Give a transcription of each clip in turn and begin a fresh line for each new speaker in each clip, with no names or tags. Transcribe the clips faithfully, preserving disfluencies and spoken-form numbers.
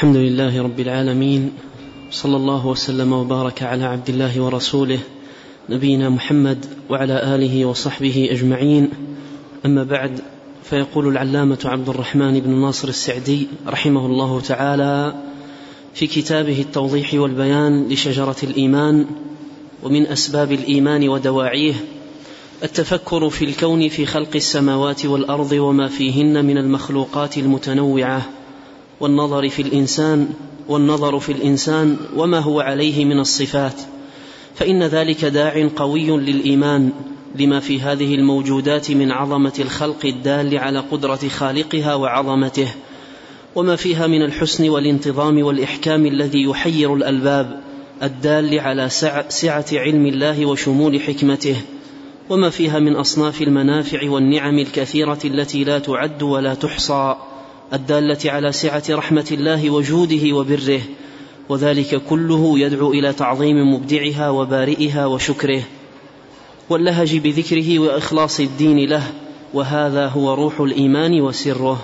الحمد لله رب العالمين، صلى الله وسلم وبارك على عبد الله ورسوله نبينا محمد وعلى آله وصحبه أجمعين. أما بعد، فيقول العلامة عبد الرحمن بن ناصر السعدي رحمه الله تعالى في كتابه التوضيح والبيان لشجرة الإيمان: ومن أسباب الإيمان ودواعيه التفكر في الكون في خلق السماوات والأرض وما فيهن من المخلوقات المتنوعة، والنظر في الإنسان والنظر في الإنسان وما هو عليه من الصفات، فإن ذلك داع قوي للإيمان لما في هذه الموجودات من عظمة الخلق الدال على قدرة خالقها وعظمته، وما فيها من الحسن والانتظام والإحكام الذي يحير الألباب الدال على سعة علم الله وشمول حكمته، وما فيها من أصناف المنافع والنعم الكثيرة التي لا تعد ولا تحصى الدالة على سعة رحمة الله وجوده وبره، وذلك كله يدعو إلى تعظيم مبدعها وبارئها وشكره واللهج بذكره وإخلاص الدين له، وهذا هو روح الإيمان وسره.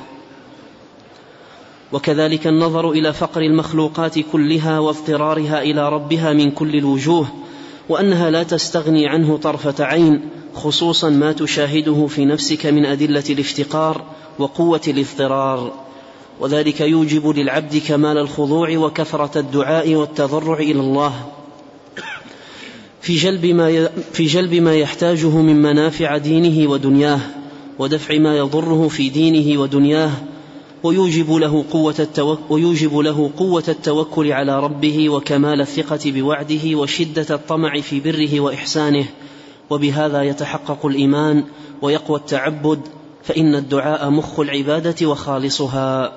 وكذلك النظر إلى فقر المخلوقات كلها واضطرارها إلى ربها من كل الوجوه، وأنها لا تستغني عنه طرفة عين، خصوصا ما تشاهده في نفسك من أدلة الافتقار وقوة الاضطرار، وذلك يوجب للعبد كمال الخضوع وكثرة الدعاء والتضرع إلى الله في جلب ما في جلب ما يحتاجه من منافع دينه ودنياه، ودفع ما يضره في دينه ودنياه، ويوجب له قوة التوكل, ويوجب له قوة التوكل على ربه وكمال الثقة بوعده وشدة الطمع في بره وإحسانه، وبهذا يتحقق الإيمان ويقوى التعبد، فإن الدعاء مخ العبادة وخالصها.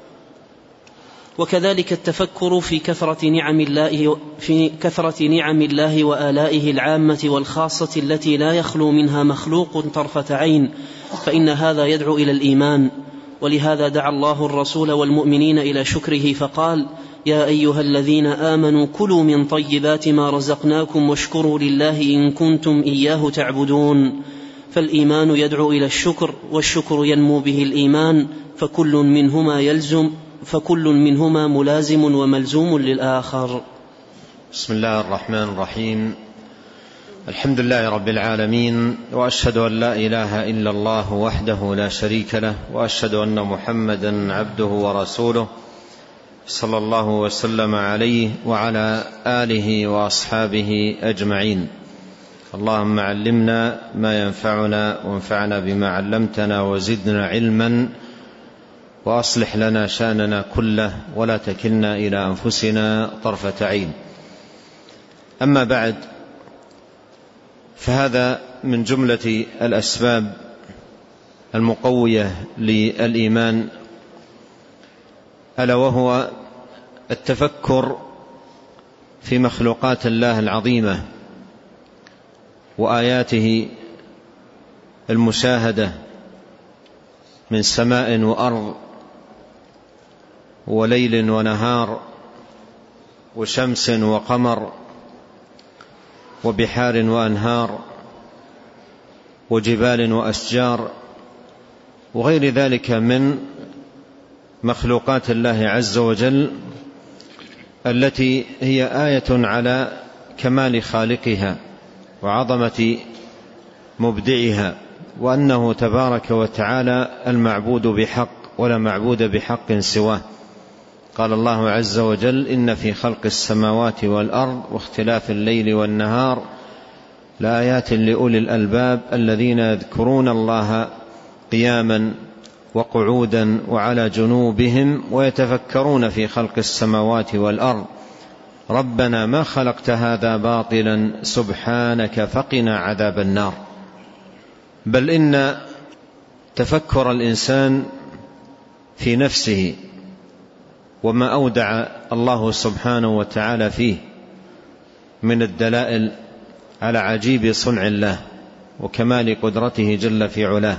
وكذلك التفكر في كثرة نعم الله في كثرة نعم الله وآلائه العامة والخاصة التي لا يخلو منها مخلوق طرفة عين، فإن هذا يدعو إلى الإيمان. ولهذا دعا الله الرسول والمؤمنين إلى شكره فقال: يا أيها الذين آمنوا كلوا من طيبات ما رزقناكم واشكروا لله إن كنتم إياه تعبدون. فالإيمان يدعو إلى الشكر، والشكر ينمو به الإيمان، فكل منهما يلزم فكل منهما ملازم وملزوم للآخر.
بسم الله الرحمن الرحيم. الحمد لله رب العالمين، وأشهد أن لا إله إلا الله وحده لا شريك له، وأشهد أن محمدا عبده ورسوله صلى الله وسلم عليه وعلى آله وأصحابه أجمعين. اللهم علمنا ما ينفعنا وانفعنا بما علمتنا وزدنا علما، وأصلح لنا شأننا كله ولا تكلنا إلى أنفسنا طرفة عين. أما بعد، فهذا من جملة الأسباب المقوية للإيمان، ألا وهو التفكر في مخلوقات الله العظيمة وآياته المشاهدة من سماء وأرض وليل ونهار وشمس وقمر وبحار وأنهار وجبال وأشجار وغير ذلك من مخلوقات الله عز وجل، التي هي آية على كمال خالقها وعظمة مبدعها، وأنه تبارك وتعالى المعبود بحق ولا معبود بحق سواه. قال الله عز وجل: إن في خلق السماوات والأرض واختلاف الليل والنهار لآيات لأولي الألباب الذين يذكرون الله قياما وقعودا وعلى جنوبهم ويتفكرون في خلق السماوات والأرض ربنا ما خلقت هذا باطلا سبحانك فقنا عذاب النار. بل إن تفكر الإنسان في نفسه وما أودع الله سبحانه وتعالى فيه من الدلائل على عجيب صنع الله وكمال قدرته جل في علاه،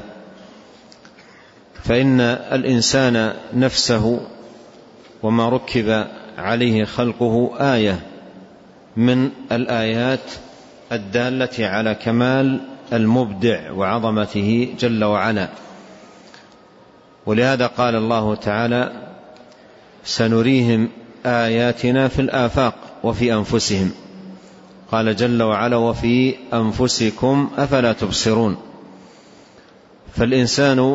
فإن الإنسان نفسه وما ركب عليه خلقه آية من الآيات الدالة على كمال المبدع وعظمته جل وعلا. ولهذا قال الله تعالى: سنريهم آياتنا في الآفاق وفي أنفسهم. قال جل وعلا وفي أنفسكم أفلا تبصرون. فالإنسان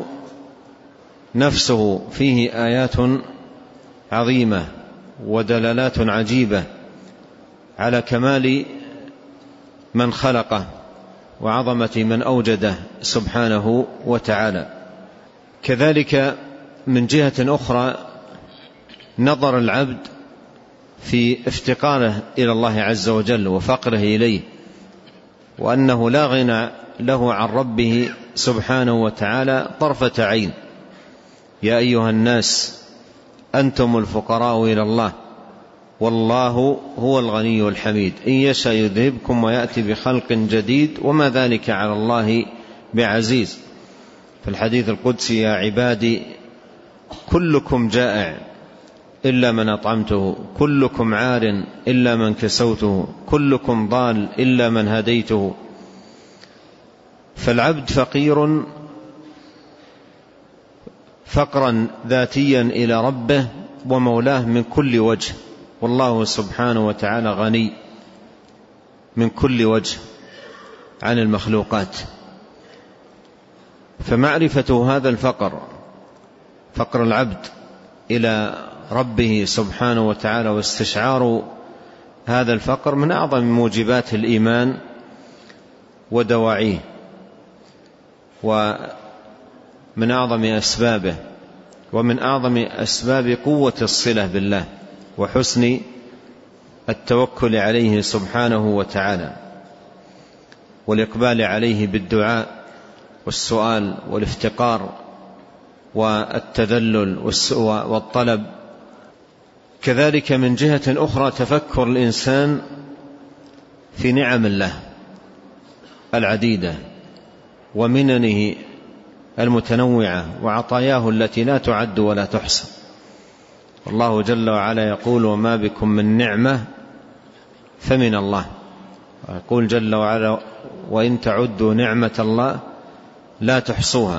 نفسه فيه آيات عظيمة ودلالات عجيبة على كمال من خلقه وعظمة من أوجده سبحانه وتعالى. كذلك من جهة أخرى نظر العبد في افتقاره إلى الله عز وجل وفقره إليه، وأنه لا غنى له عن ربه سبحانه وتعالى طرفة عين. يا أيها الناس أنتم الفقراء إلى الله والله هو الغني الحميد إن يشاء يذهبكم ويأتي بخلق جديد وما ذلك على الله بعزيز. في الحديث القدسي يا عبادي كلكم جائع إلا من أطعمته، كلكم عار إلا من كسوته، كلكم ضال إلا من هديته. فالعبد فقير فقرا ذاتيا إلى ربه ومولاه من كل وجه، والله سبحانه وتعالى غني من كل وجه عن المخلوقات. فمعرفة هذا الفقر، فقر العبد إلى ربه سبحانه وتعالى، واستشعار هذا الفقر من أعظم موجبات الإيمان ودواعيه، ومن أعظم أسبابه، ومن أعظم أسباب قوة الصلة بالله وحسن التوكل عليه سبحانه وتعالى، والإقبال عليه بالدعاء والسؤال والافتقار والتذلل والطلب. كذلك من جهة أخرى تفكر الإنسان في نعم الله العديدة ومننه المتنوعة وعطاياه التي لا تعد ولا تحصى. والله جل وعلا يقول وما بكم من نعمة فمن الله، ويقول جل وعلا وإن تعدوا نعمة الله لا تحصوها.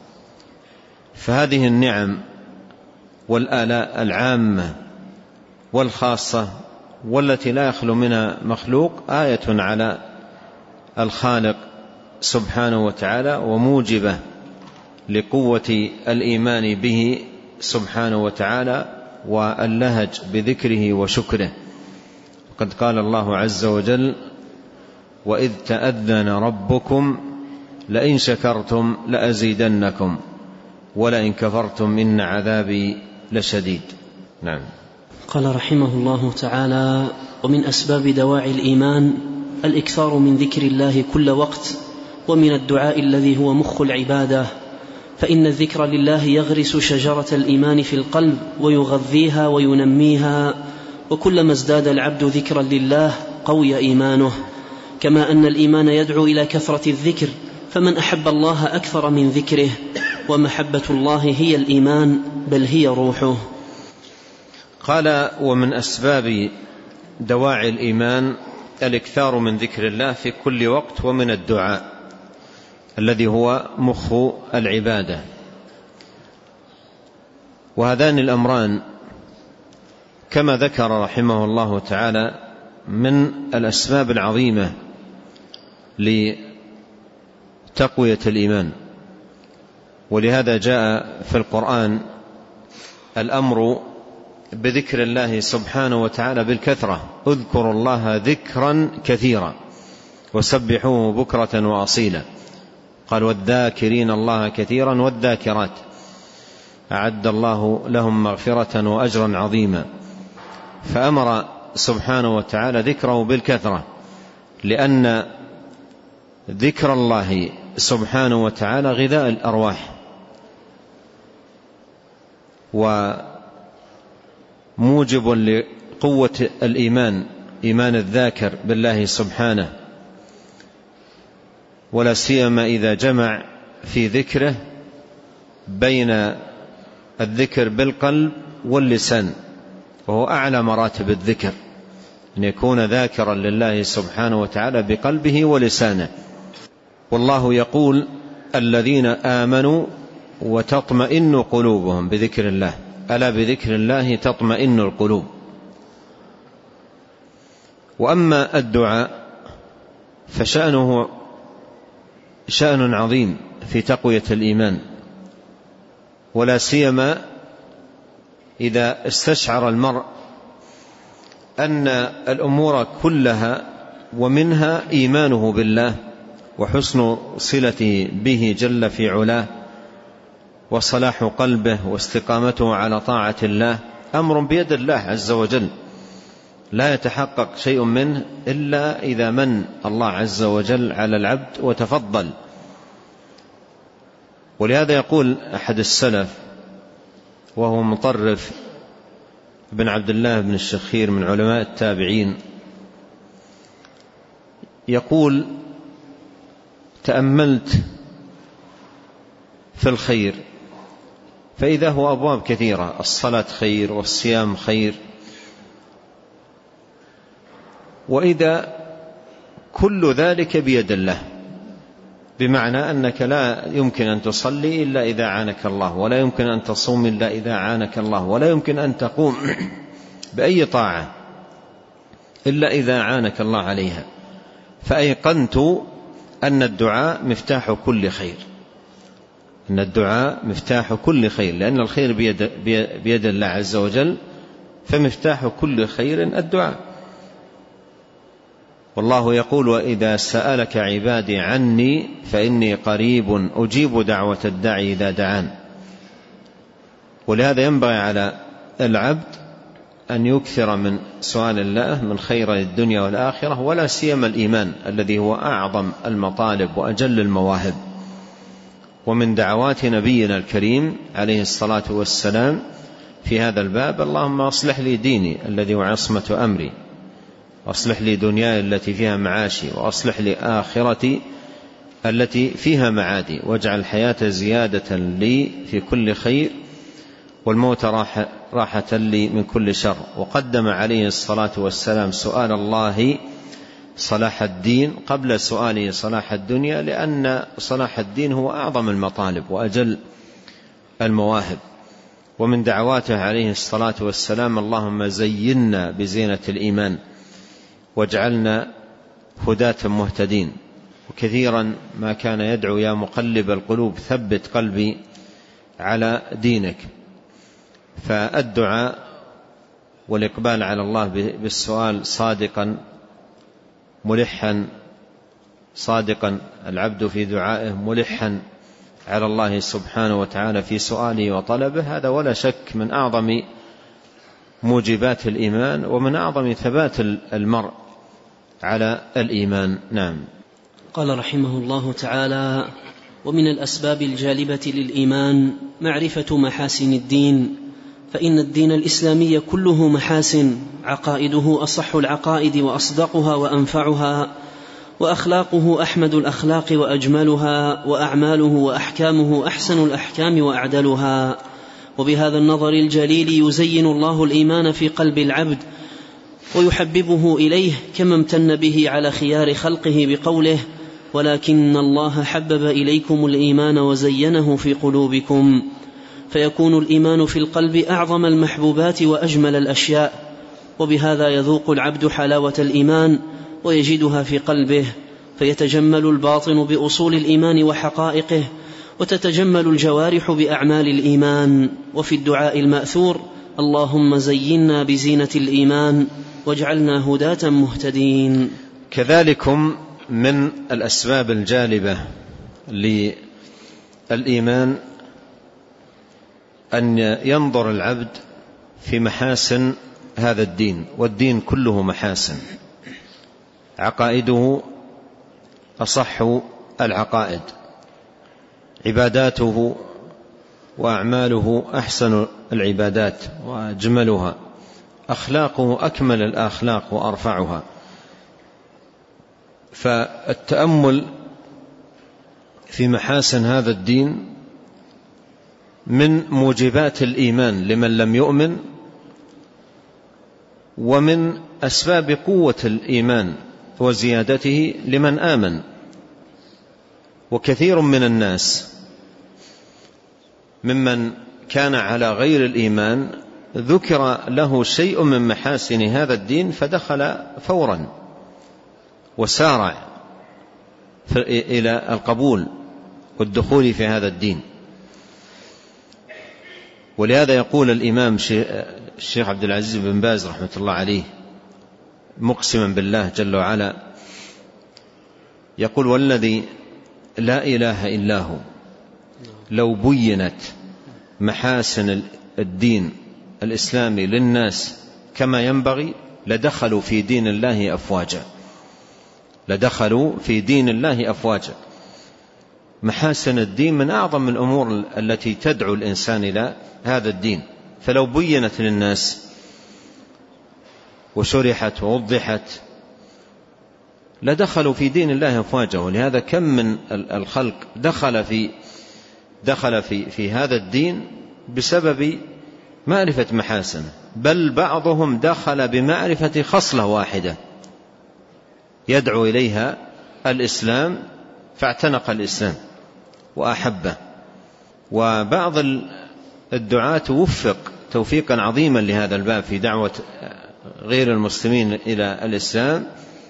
فهذه النعم والآلاء العامة والخاصة والتي لا يخلو منها مخلوق آية على الخالق سبحانه وتعالى، وموجبة لقوة الإيمان به سبحانه وتعالى واللهج بذكره وشكره. قد قال الله عز وجل وإذ تأذن ربكم لئن شكرتم لأزيدنكم ولئن كفرتم إن عذابي لشديد. نعم.
قال رحمه الله تعالى ومن أسباب دواعي الإيمان الإكثار من ذكر الله كل وقت، ومن الدعاء الذي هو مخ العبادة، فإن الذكر لله يغرس شجرة الإيمان في القلب ويغذيها وينميها، وكلما ازداد العبد ذكرا لله قوي إيمانه، كما أن الإيمان يدعو إلى كثرة الذكر، فمن أحب الله أكثر من ذكره، ومحبة الله هي الإيمان بل هي روحه.
قال ومن أسباب دواعي الإيمان الإكثار من ذكر الله في كل وقت، ومن الدعاء الذي هو مخ العبادة. وهذان الأمران كما ذكر رحمه الله تعالى من الأسباب العظيمة لتقوية الإيمان، ولهذا جاء في القرآن الأمر بذكر الله سبحانه وتعالى بالكثرة، اذكروا الله ذكرا كثيرا وسبحوه بكرة وأصيلا. قال والذاكرين الله كثيرا والذاكرات أعد الله لهم مغفرة وأجرا عظيما. فأمر سبحانه وتعالى ذكره بالكثرة، لأن ذكر الله سبحانه وتعالى غذاء الأرواح وموجب لقوة الإيمان، إيمان الذاكر بالله سبحانه، ولا سيما إذا جمع في ذكره بين الذكر بالقلب واللسان، وهو أعلى مراتب الذكر، أن يكون ذاكرا لله سبحانه وتعالى بقلبه ولسانه. والله يقول الذين آمنوا وتطمئن قلوبهم بذكر الله، ألا بذكر الله تطمئن القلوب. وأما الدعاء فشأنه شأن عظيم في تقوية الإيمان، ولا سيما إذا استشعر المرء أن الأمور كلها ومنها إيمانه بالله وحسن صلته به جل في علاه وصلاح قلبه واستقامته على طاعة الله أمر بيد الله عز وجل، لا يتحقق شيء منه إلا إذا من الله عز وجل على العبد وتفضل. ولهذا يقول أحد السلف وهو مطرف بن عبد الله بن الشخير من علماء التابعين، يقول: تأملت في الخير فإذا هو أبواب كثيرة، الصلاة خير والصيام خير، وإذا كل ذلك بيد الله، بمعنى أنك لا يمكن أن تصلي إلا إذا عانك الله، ولا يمكن أن تصوم إلا إذا عانك الله، ولا يمكن أن تقوم بأي طاعة إلا إذا عانك الله عليها. فأيقنت أن الدعاء مفتاح كل خير، أن الدعاء مفتاح كل خير، لأن الخير بيد, بيد الله عز وجل، فمفتاح كل خير الدعاء. والله يقول: وإذا سألك عبادي عني فإني قريب أجيب دعوة الداعي إذا دعان. ولهذا ينبغي على العبد أن يكثر من سؤال الله من خير الدنيا والآخرة، ولا سيما الإيمان الذي هو أعظم المطالب وأجل المواهب. ومن دعوات نبينا الكريم عليه الصلاة والسلام في هذا الباب: اللهم أصلح لي ديني الذي هو عصمة أمري، وأصلح لي دنياي التي فيها معاشي، وأصلح لي آخرتي التي فيها معادي، واجعل الحياة زيادة لي في كل خير، والموت راحة, راحة لي من كل شر. وقدم عليه الصلاة والسلام سؤال الله صلاح الدين قبل سؤاله صلاح الدنيا، لأن صلاح الدين هو أعظم المطالب وأجل المواهب. ومن دعواته عليه الصلاة والسلام: اللهم زينا بزينة الإيمان واجعلنا هداة مهتدين. وكثيرا ما كان يدعو: يا مقلب القلوب ثبت قلبي على دينك. فالدعاء والإقبال على الله بالسؤال صادقا ملحا صادقا العبد في دعائه ملحا على الله سبحانه وتعالى في سؤاله وطلبه، هذا ولا شك من أعظم موجبات الإيمان ومن أعظم ثبات المرء على الإيمان. نعم.
قال رحمه الله تعالى: ومن الأسباب الجالبة للإيمان معرفة محاسن الدين، فإن الدين الإسلامي كله محاسن، عقائده أصح العقائد وأصدقها وأنفعها، وأخلاقه أحمد الأخلاق وأجملها، وأعماله وأحكامه أحسن الأحكام وأعدلها. وبهذا النظر الجليل يزين الله الإيمان في قلب العبد ويحببه إليه، كما امتن به على خيار خلقه بقوله: ولكن الله حبب إليكم الإيمان وزينه في قلوبكم. فيكون الإيمان في القلب أعظم المحبوبات وأجمل الأشياء، وبهذا يذوق العبد حلاوة الإيمان ويجدها في قلبه، فيتجمل الباطن بأصول الإيمان وحقائقه، وتتجمل الجوارح بأعمال الإيمان. وفي الدعاء المأثور: اللهم زينا بزينة الإيمان واجعلنا هداة مهتدين.
كذلكم من الأسباب الجالبة للإيمان أن ينظر العبد في محاسن هذا الدين، والدين كله محاسن، عقائده أصح العقائد، عباداته وأعماله أحسن العبادات وأجملها، أخلاقه أكمل الأخلاق وأرفعها. فالتأمل في محاسن هذا الدين من موجبات الإيمان لمن لم يؤمن، ومن أسباب قوة الإيمان وزيادته لمن آمن. وكثير من الناس ممن كان على غير الإيمان ذكر له شيء من محاسن هذا الدين فدخل فورا وسارع إلى القبول والدخول في هذا الدين. ولهذا يقول الإمام الشيخ عبد العزيز بن باز رحمة الله عليه مقسما بالله جل وعلا، يقول: والذي لا إله إلا هو لو بينت محاسن الدين الإسلامي للناس كما ينبغي لدخلوا في دين الله أفواجا لدخلوا في دين الله أفواجا. محاسن الدين من أعظم الأمور التي تدعو الإنسان إلى هذا الدين، فلو بينت للناس وشرحت ووضحت لدخلوا في دين الله أفواجا. ولهذا كم من الخلق دخل في دخل في في هذا الدين بسبب معرفة محاسنه، بل بعضهم دخل بمعرفة خصلة واحدة يدعو إليها الإسلام فاعتنق الإسلام وأحبه. وبعض الدعاة وفق توفيقا عظيما لهذا الباب في دعوة غير المسلمين إلى الإسلام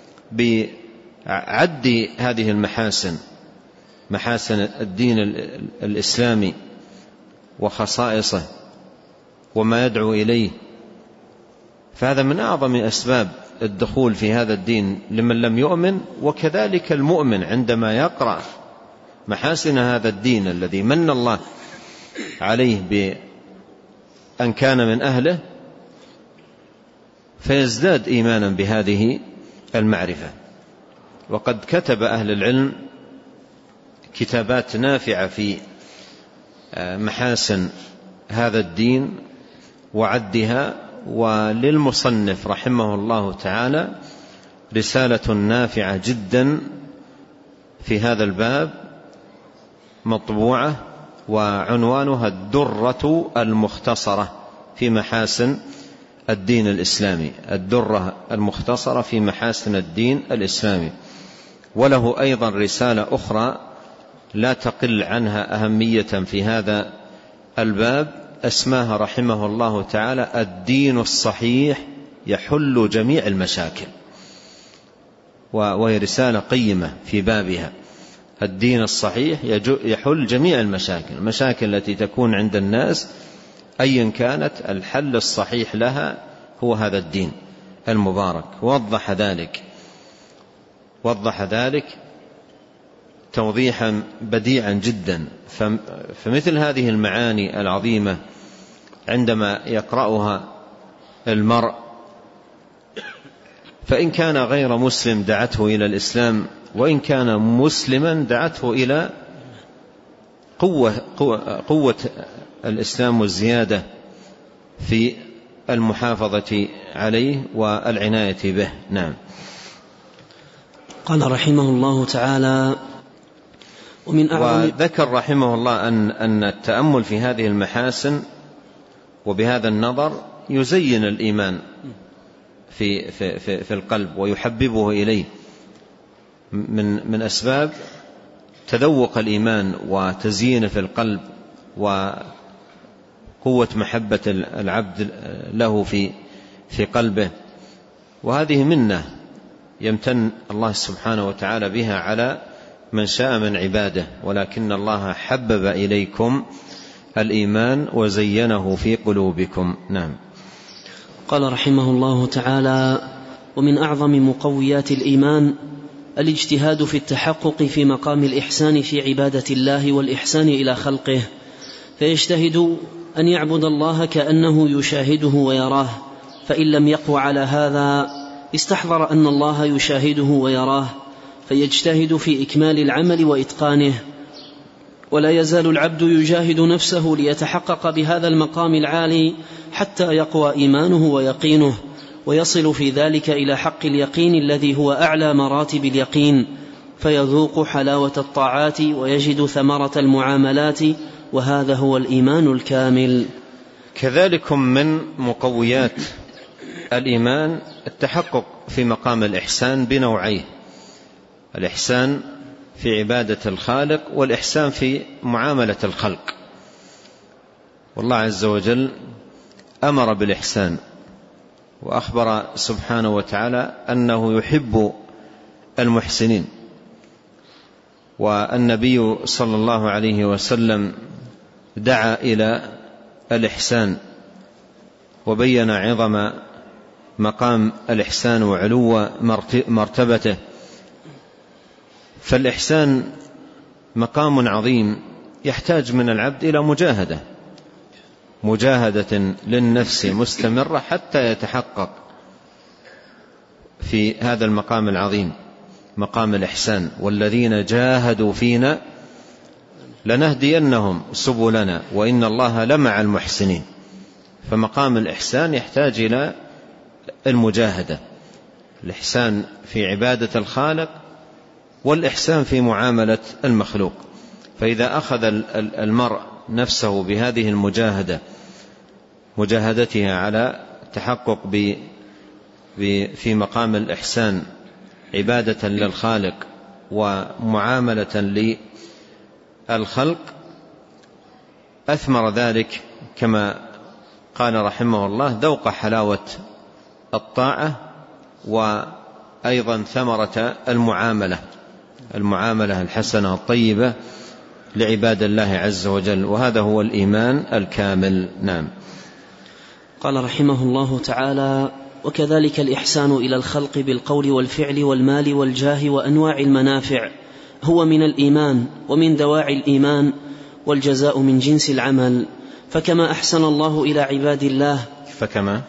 بعد هذه المحاسن، محاسن الدين الإسلامي وخصائصه وما يدعو إليه. فهذا من أعظم أسباب الدخول في هذا الدين لمن لم يؤمن. وكذلك المؤمن عندما يقرأ محاسن هذا الدين الذي من الله عليه بأن كان من أهله فيزداد إيمانا بهذه المعرفة. وقد كتب أهل العلم كتابات نافعة في محاسن هذا الدين وعدها، وللمصنف رحمه الله تعالى رسالة نافعة جدا في هذا الباب مطبوعة وعنوانها الدرة المختصرة في محاسن الدين الإسلامي، الدرة المختصرة في محاسن الدين الإسلامي. وله أيضا رسالة أخرى لا تقل عنها أهمية في هذا الباب اسماها رحمه الله تعالى الدين الصحيح يحل جميع المشاكل، وهي رسالة قيمة في بابها. الدين الصحيح يحل جميع المشاكل، المشاكل التي تكون عند الناس أيا كانت الحل الصحيح لها هو هذا الدين المبارك. وضح ذلك وضح ذلك توضيحا بديعا جدا. فمثل هذه المعاني العظيمة عندما يقرأها المرء، فإن كان غير مسلم دعته إلى الإسلام، وإن كان مسلما دعته إلى قوة, قوة, قوة الإسلام والزيادة في المحافظة عليه والعناية به. نعم.
قال رحمه الله تعالى: ومن أعظم
وذكر رحمه الله أن, أن التأمل في هذه المحاسن وبهذا النظر يزين الإيمان في, في, في, في القلب ويحببه إليه، من, من أسباب تذوق الإيمان وتزيينه في القلب وقوة محبة العبد له في, في قلبه. وهذه منة يمتن الله سبحانه وتعالى بها على من شاء من عباده، ولكن الله حبب إليكم الإيمان وزينه في قلوبكم. نعم.
قال رحمه الله تعالى: ومن أعظم مقويات الإيمان الاجتهاد في التحقق في مقام الإحسان في عبادة الله والإحسان إلى خلقه، فيجتهد أن يعبد الله كأنه يشاهده ويراه، فإن لم يقو على هذا استحضر أن الله يشاهده ويراه فيجتهد في إكمال العمل وإتقانه. ولا يزال العبد يجاهد نفسه ليتحقق بهذا المقام العالي حتى يقوى إيمانه ويقينه، ويصل في ذلك إلى حق اليقين الذي هو أعلى مراتب اليقين، فيذوق حلاوة الطاعات ويجد ثمرة المعاملات، وهذا هو الإيمان الكامل.
كذلك من مقويات الإيمان التحقق في مقام الإحسان بنوعيه: الإحسان في عبادة الخالق والإحسان في معاملة الخلق. والله عز وجل أمر بالإحسان، وأخبر سبحانه وتعالى أنه يحب المحسنين، والنبي صلى الله عليه وسلم دعا إلى الإحسان وبين عظم مقام الإحسان وعلو مرتبته. فالإحسان مقام عظيم يحتاج من العبد إلى مجاهدة مجاهدة للنفس مستمرة حتى يتحقق في هذا المقام العظيم، مقام الإحسان. والذين جاهدوا فينا لنهدينهم سبلنا وإن الله لمع المحسنين. فمقام الإحسان يحتاج إلى المجاهدة، الإحسان في عبادة الخالق والإحسان في معاملة المخلوق. فإذا أخذ المرء نفسه بهذه المجاهدة، مجاهدتها على تحقق في مقام الإحسان عبادة للخالق ومعاملة للخلق، أثمر ذلك كما قال رحمه الله ذوق حلاوة الطاعة، وأيضا ثمرة المعاملة المعاملة الحسنة الطيبة لعباد الله عز وجل، وهذا هو الإيمان الكامل. نعم.
قال رحمه الله تعالى: وكذلك الإحسان إلى الخلق بالقول والفعل والمال والجاه وأنواع المنافع هو من الإيمان ومن دواعي الإيمان، والجزاء من جنس العمل. فكما أحسن الله إلى عباد الله
فكما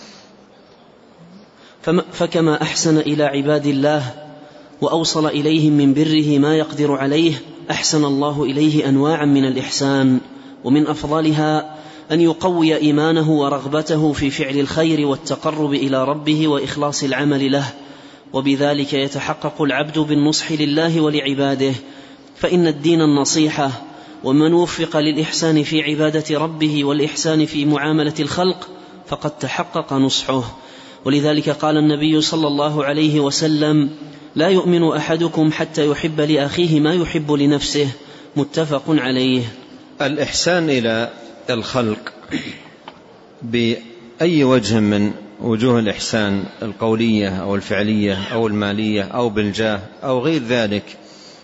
فكما أحسن إلى عباد الله وأوصل إليهم من بره ما يقدر عليه، أحسن الله إليه أنواعا من الإحسان، ومن أفضلها أن يقوي إيمانه ورغبته في فعل الخير والتقرب إلى ربه وإخلاص العمل له، وبذلك يتحقق العبد بالنصح لله ولعباده. فإن الدين النصيحة، ومن وفق للإحسان في عبادة ربه والإحسان في معاملة الخلق فقد تحقق نصحه. ولذلك قال النبي صلى الله عليه وسلم: لا يؤمن أحدكم حتى يحب لأخيه ما يحب لنفسه. متفق عليه.
الإحسان إلى الخلق بأي وجه من وجوه الإحسان، القولية أو الفعلية أو المالية أو بالجاه أو غير ذلك،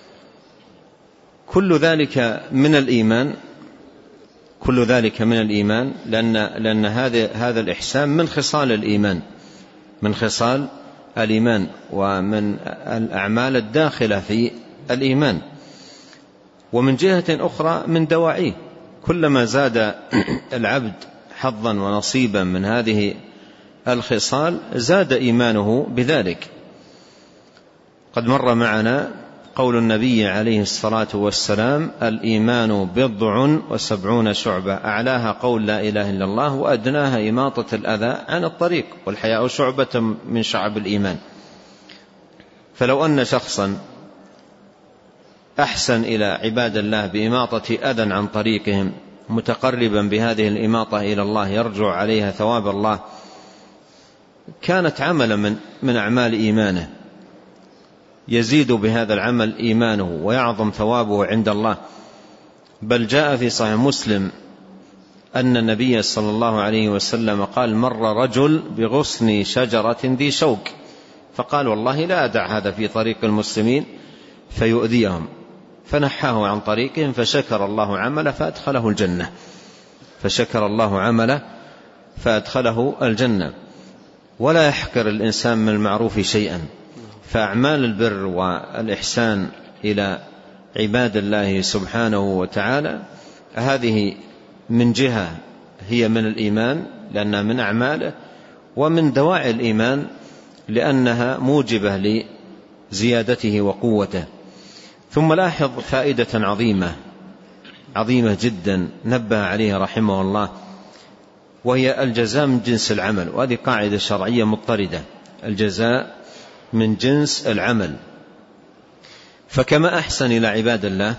كل ذلك من الإيمان كل ذلك من الإيمان لأن, لأن هذا, هذا الإحسان من خصال الإيمان من خصال الإيمان ومن الأعمال الداخلة في الإيمان. ومن جهة أخرى من دواعيه، كلما زاد العبد حظا ونصيبا من هذه الخصال زاد إيمانه بذلك. قد مر معنا قول النبي عليه الصلاة والسلام: الإيمان بضع وسبعون شعبة، أعلاها قول لا إله إلا الله، وأدناها إماطة الأذى عن الطريق، والحياء شعبة من شعب الإيمان. فلو أن شخصا أحسن إلى عباد الله بإماطة أذى عن طريقهم، متقربا بهذه الإماطة إلى الله يرجو عليها ثواب الله، كانت عملا من, من أعمال إيمانه، يزيد بهذا العمل إيمانه ويعظم ثوابه عند الله. بل جاء في صحيح مسلم أن النبي صلى الله عليه وسلم قال: مر رجل بغصن شجرة ذي شوك، فقال: والله لا أدع هذا في طريق المسلمين فيؤذيهم، فنحاه عن طريقهم، فشكر الله عمله فأدخله الجنة فشكر الله عمله فأدخله الجنة. ولا يحقر الإنسان من المعروف شيئا، فأعمال البر والإحسان إلى عباد الله سبحانه وتعالى هذه من جهة هي من الإيمان لأنها من أعماله، ومن دواعي الإيمان لأنها موجبة لزيادته وقوته. ثم لاحظ فائدة عظيمة عظيمة جدا نبه عليها رحمه الله، وهي الجزاء من جنس العمل. وهذه قاعدة شرعية مضطردة: الجزاء من جنس العمل. فكما أحسن إلى عباد الله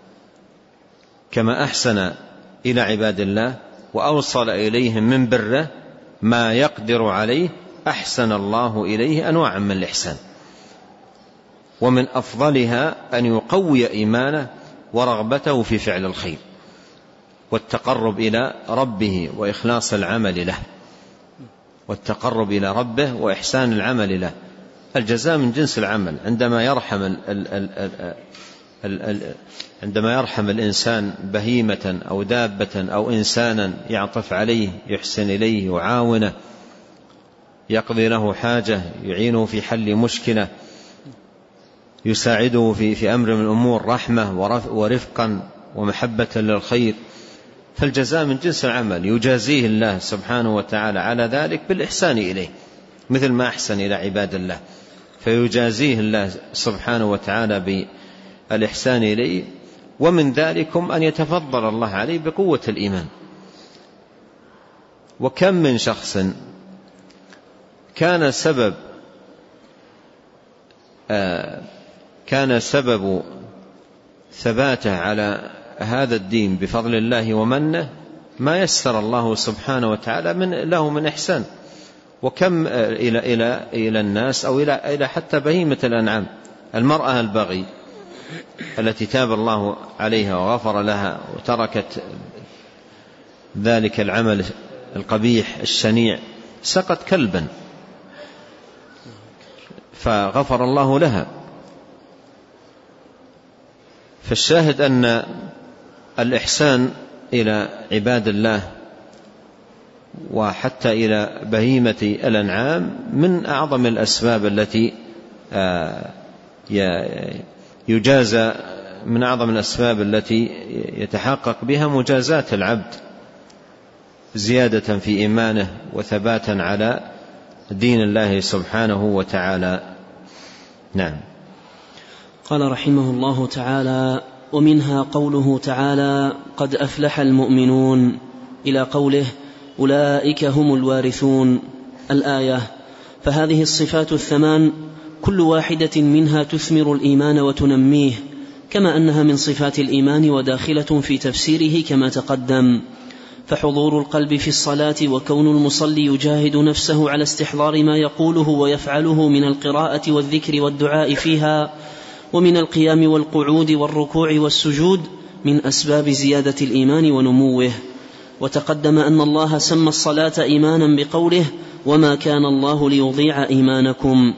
كما أحسن إلى عباد الله وأوصل إليهم من بره ما يقدر عليه، أحسن الله إليه أنواعا من الإحسان، ومن أفضلها أن يقوي إيمانه ورغبته في فعل الخير. والتقرب إلى ربه وإخلاص العمل له، والتقرب إلى ربه وإحسان العمل له. الجزاء من جنس العمل. عندما يرحم ال ال ال ال ال ال عندما يرحم الإنسان بهيمة أو دابة أو إنسانا يعطف عليه، يحسن إليه، يعاونه، يقضي له حاجة، يعينه في حل مشكلة، يساعده في, في أمر من الأمور، رحمة ورفقا ومحبة للخير، فالجزاء من جنس العمل. يجازيه الله سبحانه وتعالى على ذلك بالإحسان إليه مثل ما أحسن إلى عباد الله، فيجازيه الله سبحانه وتعالى بالإحسان إليه. ومن ذلكم أن يتفضل الله عليه بقوة الإيمان. وكم من شخص كان سبب آه كان سبب ثباته على هذا الدين بفضل الله ومنه ما يسر الله سبحانه وتعالى من له من إحسان. وكم إلى, إلى, إلى الناس أو إلى, إلى حتى بهيمة الأنعام، المرأة البغي التي تاب الله عليها وغفر لها وتركت ذلك العمل القبيح الشنيع، سقت كلبا فغفر الله لها. فالشاهد أن الإحسان إلى عباد الله وحتى إلى بهيمة الأنعام من أعظم الأسباب التي يجازى من أعظم الأسباب التي يتحقق بها مجازاة العبد زيادة في إيمانه وثباتا على دين الله سبحانه وتعالى. نعم.
قال رحمه الله تعالى: ومنها قوله تعالى: قد أفلح المؤمنون، إلى قوله: أولئك هم الوارثون، الآية. فهذه الصفات الثمان كل واحدة منها تثمر الإيمان وتنميه، كما أنها من صفات الإيمان وداخلة في تفسيره كما تقدم. فحضور القلب في الصلاة وكون المصلي يجاهد نفسه على استحضار ما يقوله ويفعله من القراءة والذكر والدعاء فيها، ومن القيام والقعود والركوع والسجود، من أسباب زيادة الإيمان ونموه. وتقدم أن الله سمى الصلاة إيمانا بقوله: وما كان الله ليضيع إيمانكم.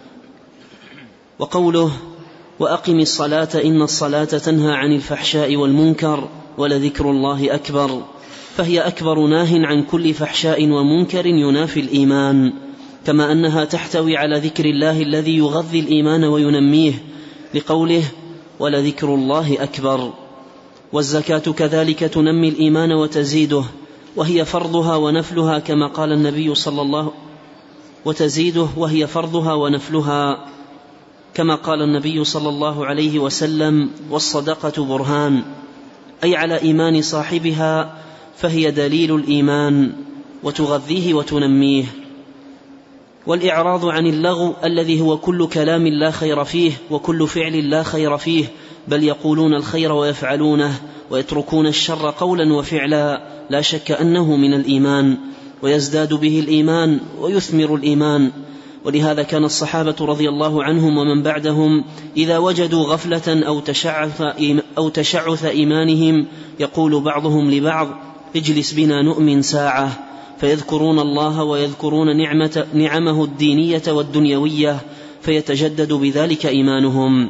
وقوله: وأقم الصلاة إن الصلاة تنهى عن الفحشاء والمنكر ولذكر الله أكبر، فهي أكبر ناه عن كل فحشاء ومنكر ينافي الإيمان، كما أنها تحتوي على ذكر الله الذي يغذي الإيمان وينميه، لقوله: ولذكر الله أكبر. والزكاة كذلك تنمي الإيمان وتزيده، وهي فرضها ونفلها كما قال النبي صلى الله وتزيده وهي فرضها ونفلها كما قال النبي صلى الله عليه وسلم: والصدقة برهان، أي على إيمان صاحبها، فهي دليل الإيمان وتغذيه وتنميه. والإعراض عن اللغو الذي هو كل كلام لا خير فيه وكل فعل لا خير فيه، بل يقولون الخير ويفعلونه ويتركون الشر قولا وفعلا، لا شك أنه من الإيمان، ويزداد به الإيمان ويثمر الإيمان. ولهذا كان الصحابة رضي الله عنهم ومن بعدهم إذا وجدوا غفلة أو تشعث, أو تشعث إيمانهم يقول بعضهم لبعض: اجلس بنا نؤمن ساعة، فيذكرون الله ويذكرون نعمة نعمه الدينية والدنيوية، فيتجدد بذلك إيمانهم.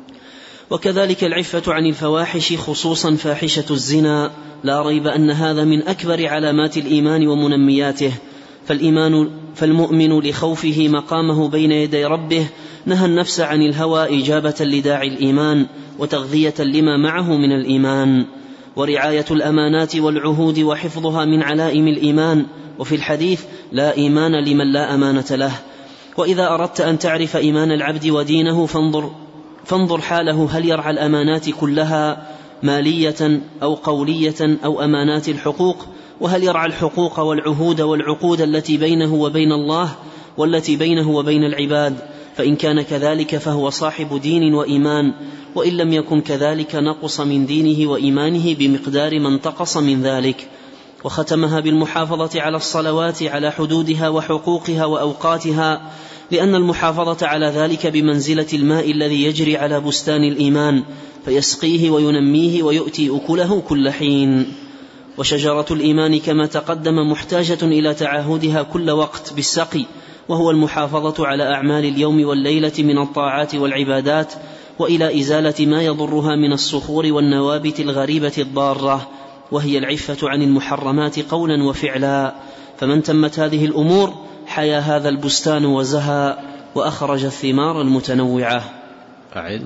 وكذلك العفة عن الفواحش، خصوصا فاحشة الزنا، لا ريب أن هذا من أكبر علامات الإيمان ومنمياته. فالإيمان فالمؤمن لخوفه مقامه بين يدي ربه نهى النفس عن الهوى إجابة لداعي الإيمان وتغذية لما معه من الإيمان. ورعاية الأمانات والعهود وحفظها من علائم الإيمان. وفي الحديث: لا إيمان لمن لا أمانة له. وإذا أردت أن تعرف إيمان العبد ودينه فانظر, فانظر حاله، هل يرعى الأمانات كلها مالية أو قولية أو أمانات الحقوق، وهل يرعى الحقوق والعهود والعقود التي بينه وبين الله والتي بينه وبين العباد. فإن كان كذلك فهو صاحب دين وإيمان، وإن لم يكن كذلك نقص من دينه وإيمانه بمقدار ما انتقص من ذلك. وختمها بالمحافظة على الصلوات على حدودها وحقوقها وأوقاتها، لأن المحافظة على ذلك بمنزلة الماء الذي يجري على بستان الإيمان، فيسقيه وينميه ويؤتي أكله كل حين. وشجرة الإيمان كما تقدم محتاجة إلى تعاهدها كل وقت بالسقي، وهو المحافظة على أعمال اليوم والليلة من الطاعات والعبادات، وإلى إزالة ما يضرها من الصخور والنوابت الغريبة الضارة، وهي العفة عن المحرمات قولا وفعلا. فمن تمت هذه الأمور حيا هذا البستان وزهى وأخرج الثمار المتنوعة.
أعد.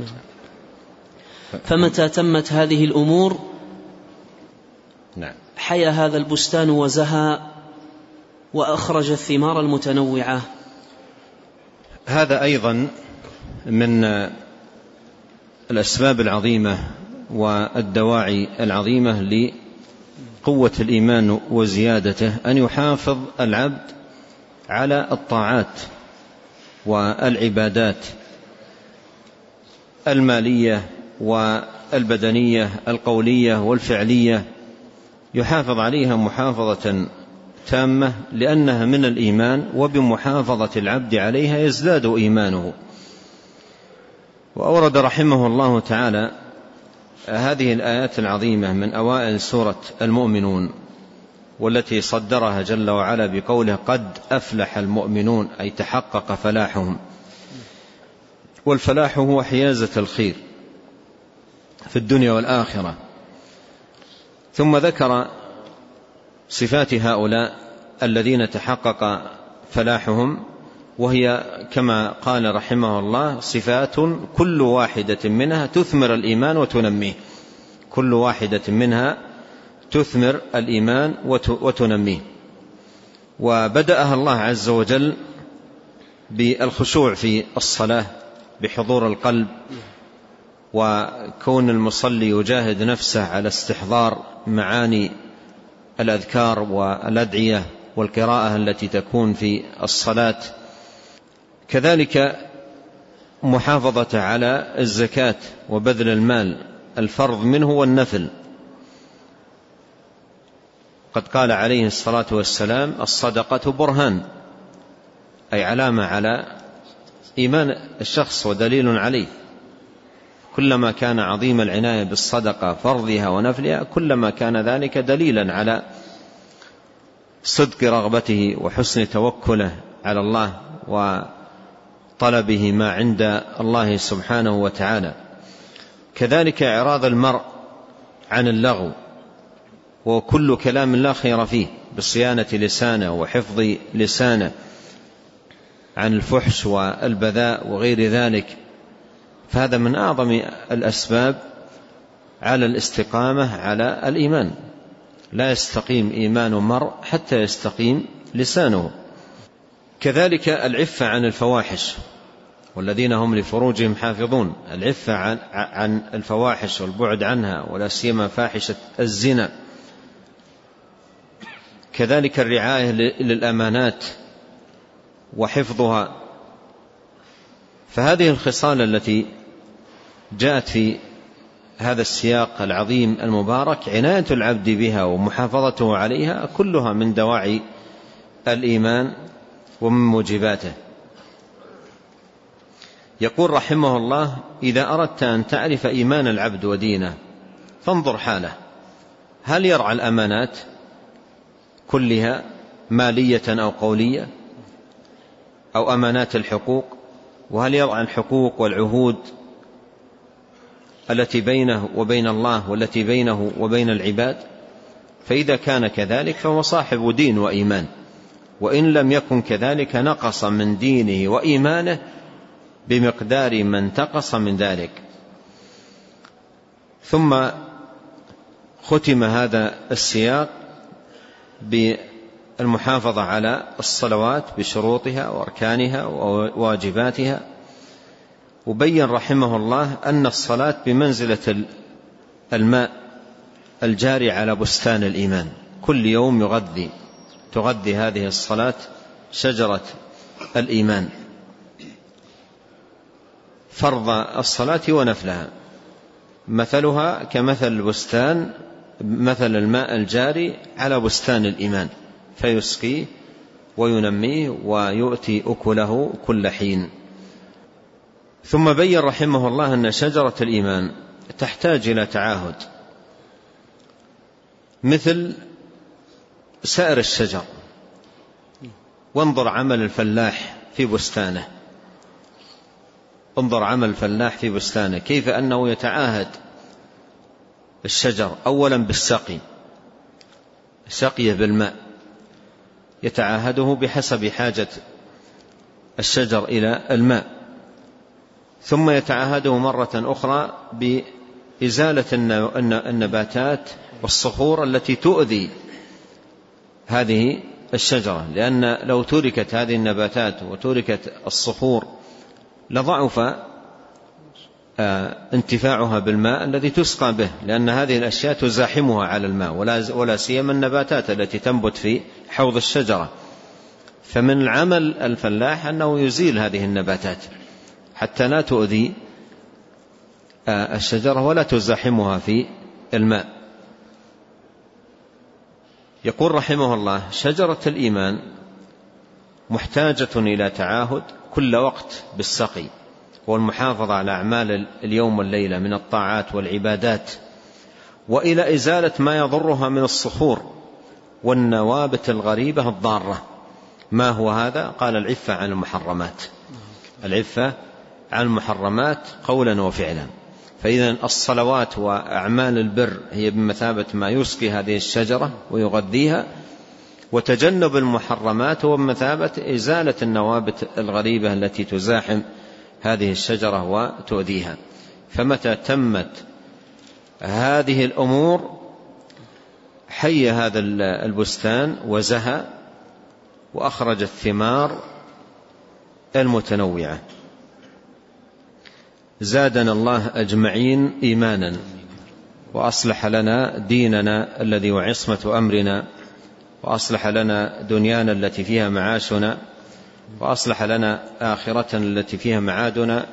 فمتى تمت هذه الأمور
نعم.
حيا هذا البستان وزهى وأخرج الثمار المتنوعة.
هذا أيضا من الأسباب العظيمة والدواعي العظيمة لقوة الإيمان وزيادته، أن يحافظ العبد على الطاعات والعبادات المالية والبدنية القولية والفعلية، يحافظ عليها محافظة تامة، لأنها من الإيمان، وبمحافظة العبد عليها يزداد إيمانه. وأورد رحمه الله تعالى هذه الآيات العظيمة من أوائل سورة المؤمنون، والتي صدرها جل وعلا بقوله قد أفلح المؤمنون، أي تحقق فلاحهم. والفلاح هو حيازة الخير في الدنيا والآخرة. ثم ذكر صفات هؤلاء الذين تحقق فلاحهم، وهي كما قال رحمه الله صفات كل واحدة منها تثمر الإيمان وتنميه، كل واحدة منها تثمر الإيمان وتنميه. وبدأها الله عز وجل بالخشوع في الصلاة، بحضور القلب، وكون المصلي يجاهد نفسه على استحضار معاني الأذكار والأدعية والقراءة التي تكون في الصلاة. كذلك محافظة على الزكاة وبذل المال، الفرض منه والنفل. قد قال عليه الصلاة والسلام الصدقة برهان، أي علامة على إيمان الشخص ودليل عليه. كلما كان عظيم العناية بالصدقة فرضها ونفلها، كلما كان ذلك دليلا على صدق رغبته وحسن توكله على الله وطلبه ما عند الله سبحانه وتعالى. كذلك إعراض المرء عن اللغو وكل كلام لا خير فيه، بصيانة لسانه وحفظ لسانه عن الفحش والبذاء وغير ذلك. فهذا من أعظم الأسباب على الاستقامة على الإيمان. لا يستقيم إيمان مرء حتى يستقيم لسانه. كذلك العفة عن الفواحش، والذين هم لفروجهم حافظون، العفة عن, عن الفواحش والبعد عنها، ولا سيما فاحشة الزنا. كذلك الرعاية للأمانات وحفظها. فهذه الخصال التي جاءت في هذا السياق العظيم المبارك، عناية العبد بها ومحافظته عليها، كلها من دواعي الإيمان ومن موجباته. يقول رحمه الله: إذا أردت أن تعرف إيمان العبد ودينه فانظر حاله، هل يرعى الأمانات كلها مالية أو قولية، أو أمانات الحقوق، وهل يرعى الحقوق والعهود التي بينه وبين الله والتي بينه وبين العباد؟ فإذا كان كذلك فهو صاحب دين وإيمان، وإن لم يكن كذلك نقص من دينه وإيمانه بمقدار ما انتقص من ذلك. ثم ختم هذا السياق بالمحافظة على الصلوات بشروطها وأركانها وواجباتها. وبين رحمه الله أن الصلاة بمنزلة الماء الجاري على بستان الإيمان، كل يوم يغذي تغذي هذه الصلاة شجرة الإيمان، فرض الصلاة ونفلها. مثلها كمثل البستان، مثل الماء الجاري على بستان الإيمان، فيسقيه وينميه ويؤتي أكله كل حين. ثم بين رحمه الله أن شجرة الإيمان تحتاج إلى تعاهد، مثل سائر الشجر. وانظر عمل الفلاح في بستانه، انظر عمل الفلاح في بستانه كيف أنه يتعاهد الشجر أولا بالسقي، سقيه بالماء، يتعاهده بحسب حاجة الشجر إلى الماء، ثم يتعاهده مرة أخرى بإزالة النباتات والصخور التي تؤذي هذه الشجرة، لأن لو تركت هذه النباتات وتركت الصخور لضعف انتفاعها بالماء الذي تسقى به، لأن هذه الأشياء تزاحمها على الماء، ولا سيما النباتات التي تنبت في حوض الشجرة. فمن العمل الفلاح أنه يزيل هذه النباتات حتى لا تؤذي الشجرة ولا تزاحمها في الماء. يقول رحمه الله: شجرة الإيمان محتاجة إلى تعاهد كل وقت بالسقي والمحافظة على أعمال اليوم والليلة من الطاعات والعبادات، وإلى إزالة ما يضرها من الصخور والنوابت الغريبة الضارة. ما هو هذا؟ قال: العفة عن المحرمات، العفة عن المحرمات قولا وفعلا. فإذا الصلوات وأعمال البر هي بمثابة ما يسقي هذه الشجرة ويغذيها، وتجنب المحرمات هو بمثابة إزالة النوابت الغريبة التي تزاحم هذه الشجرة وتؤذيها. فمتى تمت هذه الأمور حي هذا البستان وزهى وأخرج الثمار المتنوعة. زادنا الله أجمعين إيمانا، وأصلح لنا ديننا الذي وعصمة أمرنا، وأصلح لنا دنيانا التي فيها معاشنا، وأصلح لنا آخرتنا التي فيها معادنا.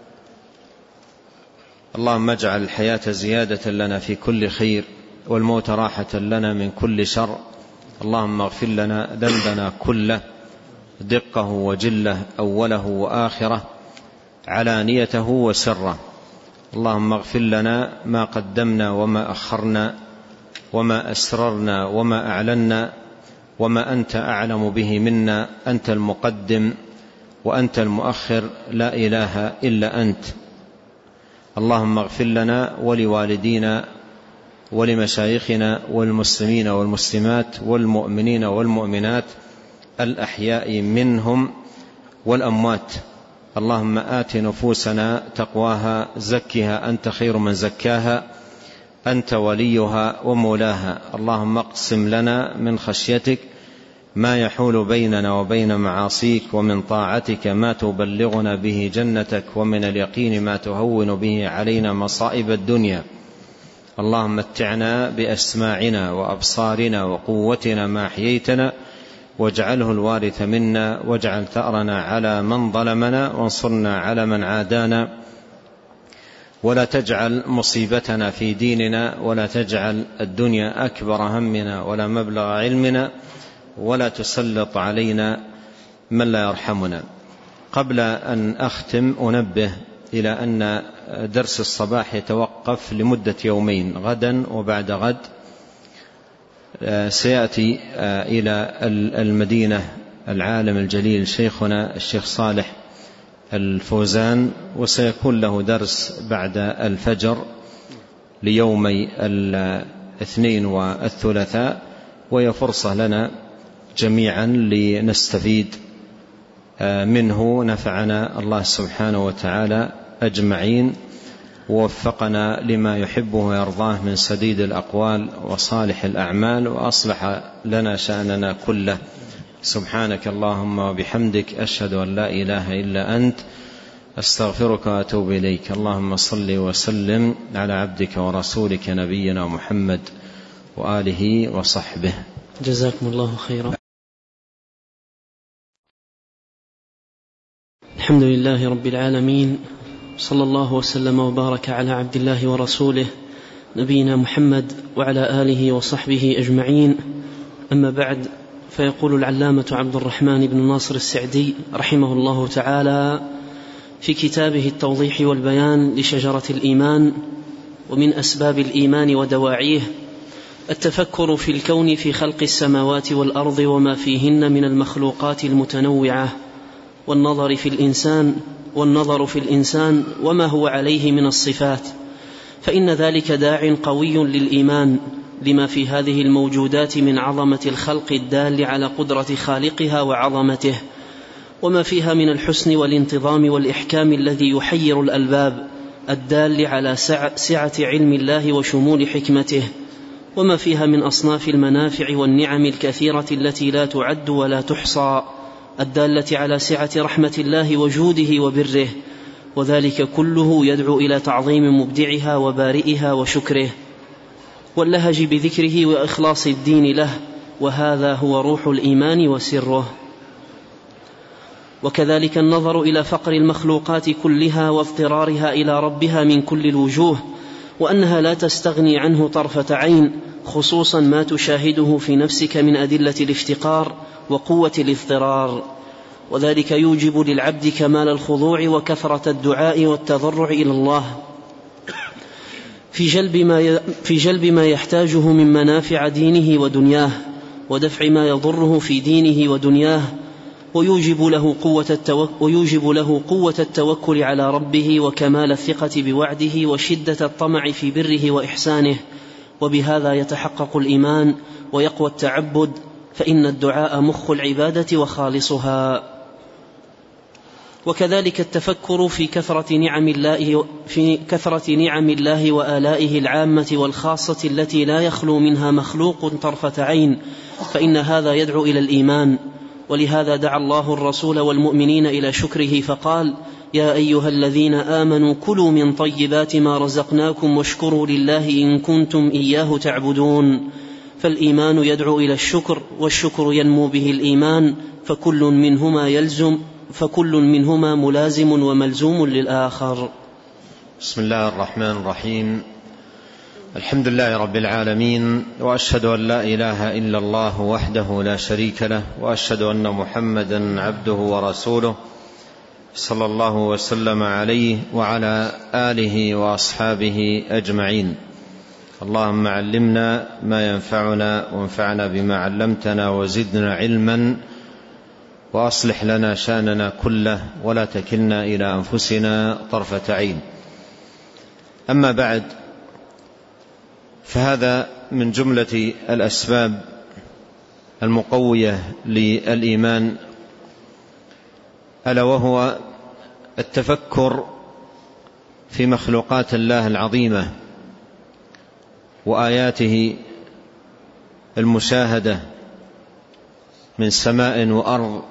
اللهم اجعل الحياة زيادة لنا في كل خير، والموت راحة لنا من كل شر. اللهم اغفر لنا ذنبنا كله، دقه وجله، أوله وآخره، علانيته وسره. اللهم اغفر لنا ما قدمنا وما أخرنا، وما أسررنا وما أعلنا، وما أنت أعلم به منا. أنت المقدم وأنت المؤخر، لا إله إلا أنت. اللهم اغفر لنا ولوالدينا ولمشايخنا والمسلمين والمسلمات والمؤمنين والمؤمنات الأحياء منهم والأموات. اللهم آت نفوسنا تقواها، زكها أنت خير من زكاها، أنت وليها ومولاها. اللهم اقسم لنا من خشيتك ما يحول بيننا وبين معاصيك، ومن طاعتك ما تبلغنا به جنتك، ومن اليقين ما تهون به علينا مصائب الدنيا. اللهم متعنا بأسماعنا وأبصارنا وقوتنا ما أحييتنا، واجعله الوارث منا، واجعل ثأرنا على من ظلمنا، وانصرنا على من عادانا، ولا تجعل مصيبتنا في ديننا، ولا تجعل الدنيا أكبر همنا ولا مبلغ علمنا، ولا تسلط علينا من لا يرحمنا. قبل أن أختم أنبه إلى أن درس الصباح يتوقف لمدة يومين، غدا وبعد غد. سيأتي إلى المدينة العالم الجليل شيخنا الشيخ صالح الفوزان، وسيكون له درس بعد الفجر ليومي الاثنين والثلاثاء، وهي فرصة لنا جميعا لنستفيد منه. نفعنا الله سبحانه وتعالى أجمعين، ووفقنا لما يحبه ويرضاه من سديد الأقوال وصالح الأعمال، وأصلح لنا شأننا كله. سبحانك اللهم وبحمدك، أشهد أن لا إله إلا أنت، أستغفرك وأتوب إليك. اللهم صل وسلم على عبدك ورسولك نبينا محمد وآله وصحبه.
جزاكم الله خيرا. الحمد لله رب العالمين، صلى الله وسلم وبارك على عبد الله ورسوله نبينا محمد وعلى آله وصحبه أجمعين. أما بعد، فيقول العلامة عبد الرحمن بن ناصر السعدي رحمه الله تعالى في كتابه التوضيح والبيان لشجرة الإيمان ومن أسباب الإيمان ودواعيه: التفكر في الكون في خلق السماوات والأرض وما فيهن من المخلوقات المتنوعة، والنظر في الإنسان والنظر في الإنسان وما هو عليه من الصفات، فإن ذلك داع قوي للإيمان لما في هذه الموجودات من عظمة الخلق الدال على قدرة خالقها وعظمته، وما فيها من الحسن والانتظام والإحكام الذي يحير الألباب الدال على سعة علم الله وشمول حكمته، وما فيها من أصناف المنافع والنعم الكثيرة التي لا تعد ولا تحصى الدالة على سعة رحمة الله وجوده وبره، وذلك كله يدعو إلى تعظيم مبدعها وبارئها وشكره واللهج بذكره وإخلاص الدين له، وهذا هو روح الإيمان وسره. وكذلك النظر إلى فقر المخلوقات كلها واضطرارها إلى ربها من كل الوجوه، وأنها لا تستغني عنه طرفة عين، خصوصا ما تشاهده في نفسك من أدلة الافتقار وقوة الاضطرار، وذلك يوجب للعبد كمال الخضوع وكثرة الدعاء والتضرع إلى الله في جلب ما في جلب ما يحتاجه من منافع دينه ودنياه، ودفع ما يضره في دينه ودنياه، ويوجب له قوة التوكل, ويوجب له قوة التوكل على ربه وكمال الثقة بوعده وشدة الطمع في بره وإحسانه، وبهذا يتحقق الإيمان ويقوى التعبد، فإن الدعاء مخ العبادة وخالصها. وكذلك التفكر في كثرة نعم الله في كثرة نعم الله وآلائه العامة والخاصة التي لا يخلو منها مخلوق طرفة عين، فإن هذا يدعو إلى الإيمان. ولهذا دعا الله الرسول والمؤمنين إلى شكره فقال: يا أيها الذين آمنوا كلوا من طيبات ما رزقناكم واشكروا لله إن كنتم إياه تعبدون. فالإيمان يدعو إلى الشكر، والشكر ينمو به الإيمان، فكل منهما يلزم فكل منهما ملازم وملزوم للآخر.
بسم الله الرحمن الرحيم. الحمد لله رب العالمين، وأشهد أن لا إله إلا الله وحده لا شريك له، وأشهد أن محمدا عبده ورسوله صلى الله وسلم عليه وعلى آله وأصحابه أجمعين. اللهم علمنا ما ينفعنا وانفعنا بما علمتنا وزدنا علما، وأصلح لنا شأننا كله ولا تكلنا إلى أنفسنا طرفة عين. أما بعد، فهذا من جملة الأسباب المقوية للإيمان، ألا وهو التفكر في مخلوقات الله العظيمة وآياته المشاهدة من سماء وأرض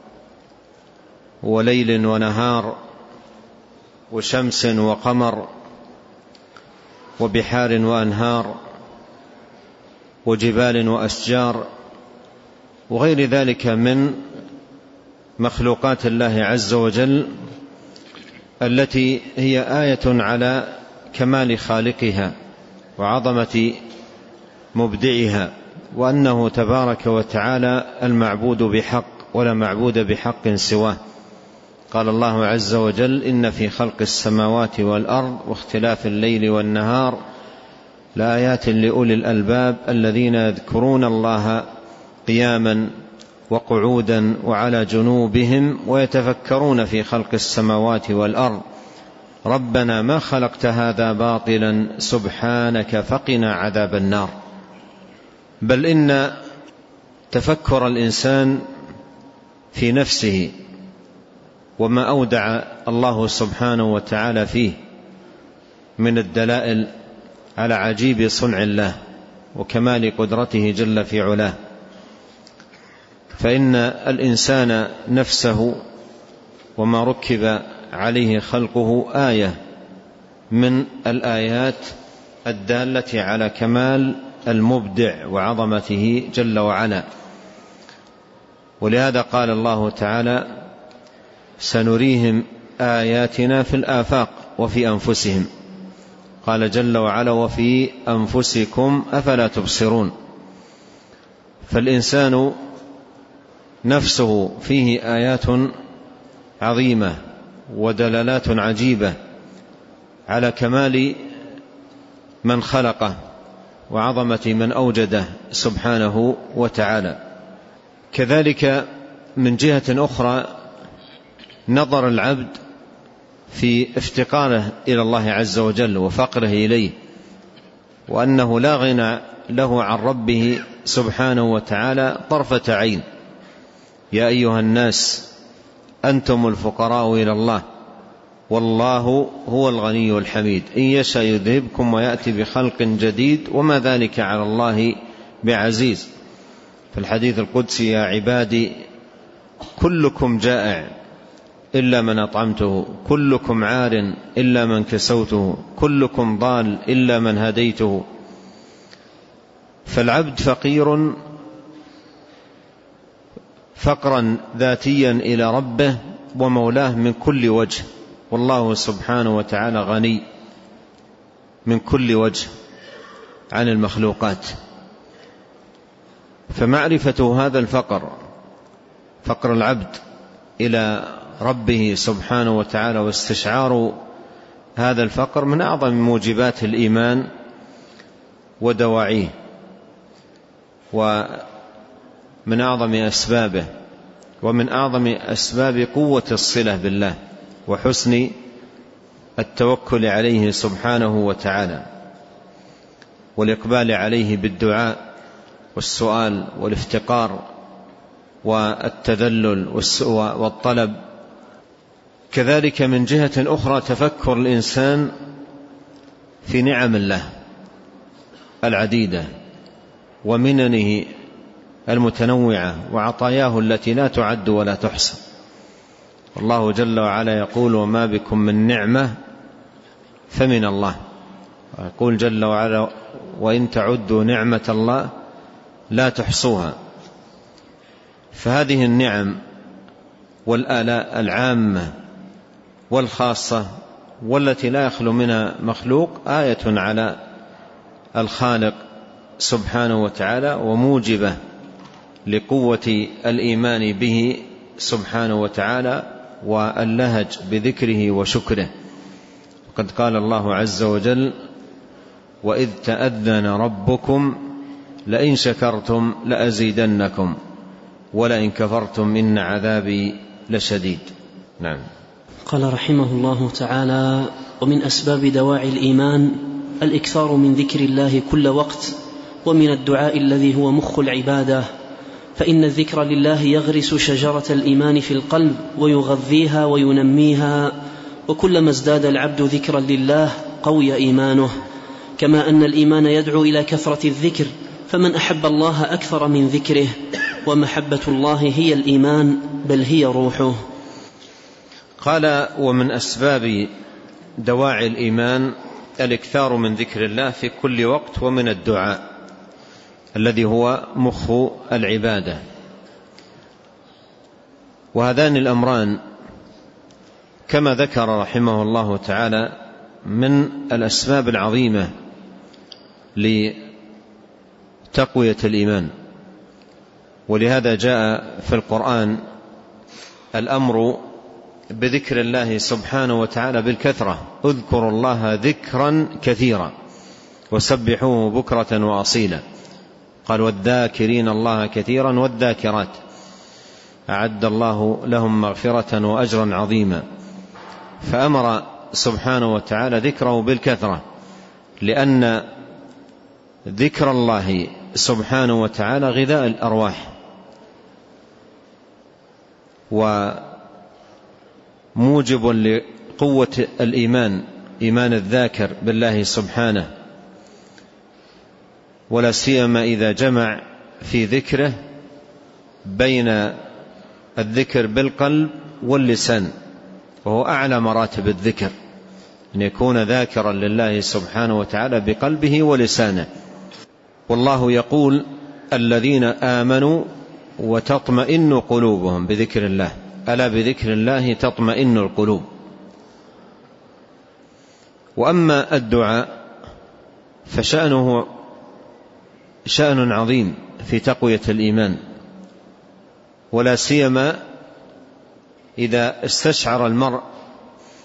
وليل ونهار وشمس وقمر وبحار وأنهار وجبال وأشجار وغير ذلك من مخلوقات الله عز وجل، التي هي آية على كمال خالقها وعظمة مبدعها، وأنه تبارك وتعالى المعبود بحق ولا معبود بحق سواه. قال الله عز وجل: إن في خلق السماوات والأرض واختلاف الليل والنهار لآيات لأولي الألباب الذين يذكرون الله قياما وقعودا وعلى جنوبهم ويتفكرون في خلق السماوات والأرض ربنا ما خلقت هذا باطلا سبحانك فقنا عذاب النار. بل إن تفكر الإنسان في نفسه وما أودع الله سبحانه وتعالى فيه من الدلائل على عجيب صنع الله وكمال قدرته جل في علاه، فإن الإنسان نفسه وما ركب عليه خلقه آية من الآيات الدالة على كمال المبدع وعظمته جل وعلا. ولهذا قال الله تعالى: سنريهم آياتنا في الآفاق وفي أنفسهم. قال جل وعلا: وفي أنفسكم أفلا تبصرون. فالإنسان نفسه فيه آيات عظيمة ودلالات عجيبة على كمال من خلقه وعظمة من أوجده سبحانه وتعالى. كذلك من جهة أخرى نظر العبد في افتقاره إلى الله عز وجل وفقره إليه، وأنه لا غنى له عن ربه سبحانه وتعالى طرفة عين. يا أيها الناس أنتم الفقراء إلى الله والله هو الغني الحميد إن يشاء يذهبكم ويأتي بخلق جديد وما ذلك على الله بعزيز. في الحديث القدسي يا عبادي كلكم جائع إلا من أطعمته، كلكم عار إلا من كسوته، كلكم ضال إلا من هديته. فالعبد فقير فقرا ذاتيا إلى ربه ومولاه من كل وجه، والله سبحانه وتعالى غني من كل وجه عن المخلوقات. فمعرفة هذا الفقر، فقر العبد إلى ربه سبحانه وتعالى، واستشعار هذا الفقر من أعظم موجبات الإيمان ودواعيه، ومن أعظم أسبابه، ومن أعظم أسباب قوة الصلة بالله وحسن التوكل عليه سبحانه وتعالى، والإقبال عليه بالدعاء والسؤال والافتقار والتذلل والطلب. كذلك من جهة أخرى تفكر الإنسان في نعم الله العديدة ومننه المتنوعة وعطاياه التي لا تعد ولا تحصى. الله جل وعلا يقول وما بكم من نعمة فمن الله، ويقول جل وعلا وإن تعدوا نعمة الله لا تحصوها. فهذه النعم والآلاء العامة والخاصة والتي لا يخلو منها مخلوق آية على الخالق سبحانه وتعالى، وموجبة لقوة الإيمان به سبحانه وتعالى واللهج بذكره وشكره. وقد قال الله عز وجل وإذ تأذن ربكم لئن شكرتم لأزيدنكم ولئن كفرتم إن عذابي لشديد. نعم.
قال رحمه الله تعالى ومن أسباب دواعي الإيمان الإكثار من ذكر الله كل وقت، ومن الدعاء الذي هو مخ العبادة، فإن الذكر لله يغرس شجرة الإيمان في القلب ويغذيها وينميها، وكلما ازداد العبد ذكرا لله قوي إيمانه، كما أن الإيمان يدعو إلى كثرة الذكر، فمن أحب الله أكثر من ذكره، ومحبة الله هي الإيمان بل هي روحه.
قال ومن أسباب دواعي الإيمان الإكثار من ذكر الله في كل وقت، ومن الدعاء الذي هو مخ العبادة. وهذان الأمران كما ذكر رحمه الله تعالى من الأسباب العظيمة لتقوية الإيمان، ولهذا جاء في القرآن الأمر بذكر الله سبحانه وتعالى بالكثرة، اذكروا الله ذكرا كثيرا وسبحوه بكرة وأصيلا. قال والذاكرين الله كثيرا والذاكرات أعد الله لهم مغفرة وأجرا عظيما. فأمر سبحانه وتعالى ذكره بالكثرة، لأن ذكر الله سبحانه وتعالى غذاء الأرواح وموجب لقوة الإيمان، إيمان الذاكر بالله سبحانه، ولا سيما إذا جمع في ذكره بين الذكر بالقلب واللسان، وهو أعلى مراتب الذكر، أن يكون ذاكرا لله سبحانه وتعالى بقلبه ولسانه. والله يقول الذين آمنوا وتطمئن قلوبهم بذكر الله، ألا بذكر الله تطمئن القلوب. وأما الدعاء فشأنه شأن عظيم في تقوية الإيمان، ولا سيما إذا استشعر المرء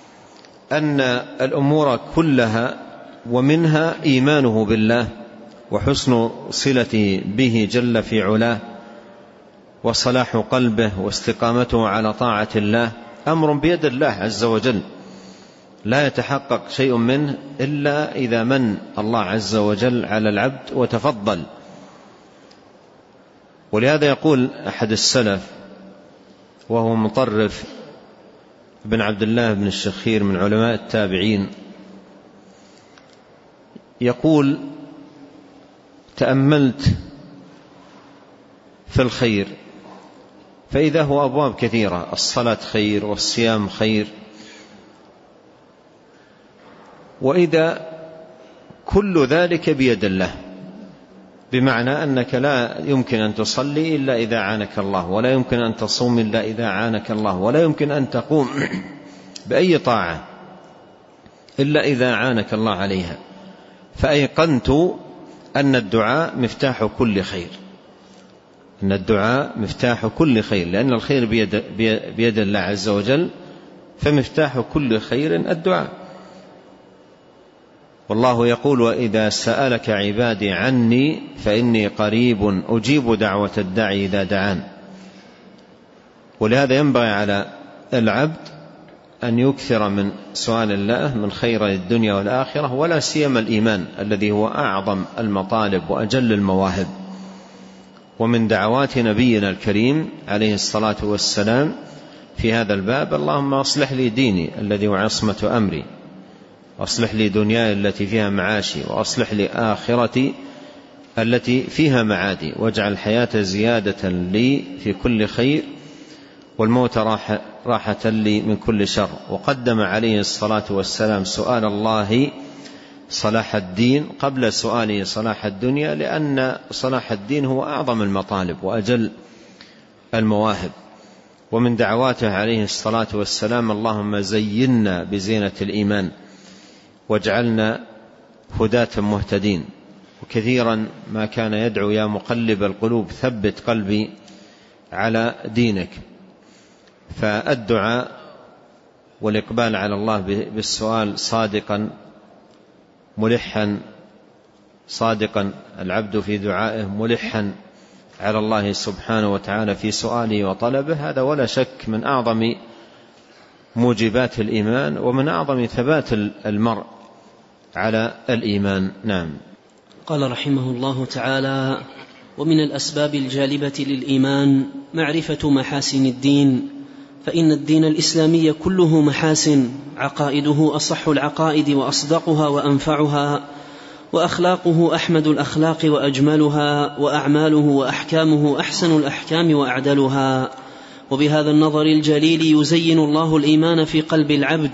أن الأمور كلها ومنها إيمانه بالله وحسن صلته به جل في علاه وصلاح قلبه واستقامته على طاعة الله أمر بيد الله عز وجل، لا يتحقق شيء منه إلا إذا من الله عز وجل على العبد وتفضل. ولهذا يقول أحد السلف وهو مطرف بن عبد الله بن الشخير من علماء التابعين، يقول: تأملت في الخير فإذا هو أبواب كثيرة، الصلاة خير والصيام خير، وإذا كل ذلك بيد الله، بمعنى أنك لا يمكن أن تصلي إلا إذا عانك الله، ولا يمكن أن تصوم إلا إذا عانك الله، ولا يمكن أن تقوم بأي طاعة إلا إذا عانك الله عليها. فأيقنت أن الدعاء مفتاح كل خير، أن الدعاء مفتاح كل خير، لأن الخير بيد, بيد الله عز وجل، فمفتاح كل خير الدعاء. والله يقول: وإذا سألك عبادي عني فإني قريب أجيب دعوة الداعي إذا دعان. ولهذا ينبغي على العبد أن يكثر من سؤال الله من خير الدنيا والآخرة، ولا سيما الإيمان الذي هو أعظم المطالب وأجل المواهب. ومن دعوات نبينا الكريم عليه الصلاة والسلام في هذا الباب: اللهم أصلح لي ديني الذي هو عصمة أمري، وأصلح لي دنياي التي فيها معاشي، وأصلح لي آخرتي التي فيها معادي، واجعل الحياة زيادة لي في كل خير، والموت راحة, راحة لي من كل شر. وقدم عليه الصلاة والسلام سؤال الله صلاح الدين قبل سؤاله صلاح الدنيا، لأن صلاح الدين هو أعظم المطالب وأجل المواهب. ومن دعواته عليه الصلاة والسلام: اللهم زينا بزينة الإيمان واجعلنا هداة مهتدين. وكثيرا ما كان يدعو: يا مقلب القلوب ثبت قلبي على دينك. فالدعاء والإقبال على الله بالسؤال صادقا ملحا صادقا العبد في دعائه ملحا على الله سبحانه وتعالى في سؤاله وطلبه، هذا ولا شك من أعظم موجبات الإيمان ومن أعظم ثبات المرء على الإيمان. نعم.
قال رحمه الله تعالى: ومن الأسباب الجالبة للإيمان معرفة محاسن الدين، فإن الدين الإسلامي كله محاسن، عقائده أصح العقائد وأصدقها وأنفعها، وأخلاقه أحمد الأخلاق وأجملها، وأعماله وأحكامه أحسن الأحكام وأعدلها. وبهذا النظر الجليل يزين الله الإيمان في قلب العبد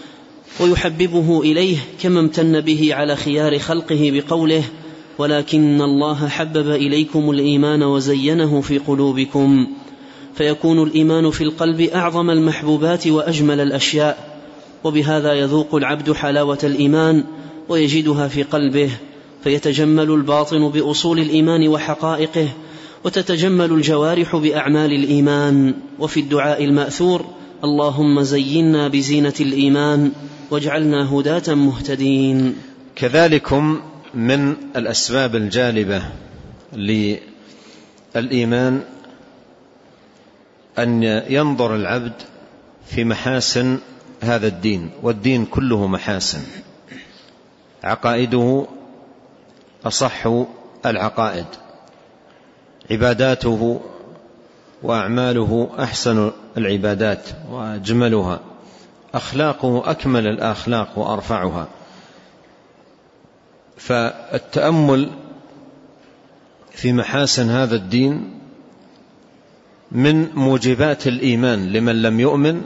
ويحببه إليه، كما امتن به على خيار خلقه بقوله: ولكن الله حبب إليكم الإيمان وزينه في قلوبكم. فيكون الإيمان في القلب أعظم المحبوبات وأجمل الأشياء، وبهذا يذوق العبد حلاوة الإيمان ويجدها في قلبه، فيتجمل الباطن بأصول الإيمان وحقائقه، وتتجمل الجوارح بأعمال الإيمان. وفي الدعاء المأثور: اللهم زينا بزينة الإيمان واجعلنا هداة مهتدين.
كذلكم من الأسباب الجالبة للإيمان أن ينظر العبد في محاسن هذا الدين، والدين كله محاسن، عقائده أصح العقائد، عباداته وأعماله أحسن العبادات وأجملها، أخلاقه أكمل الأخلاق وأرفعها. فالتأمل في محاسن هذا الدين من موجبات الإيمان لمن لم يؤمن،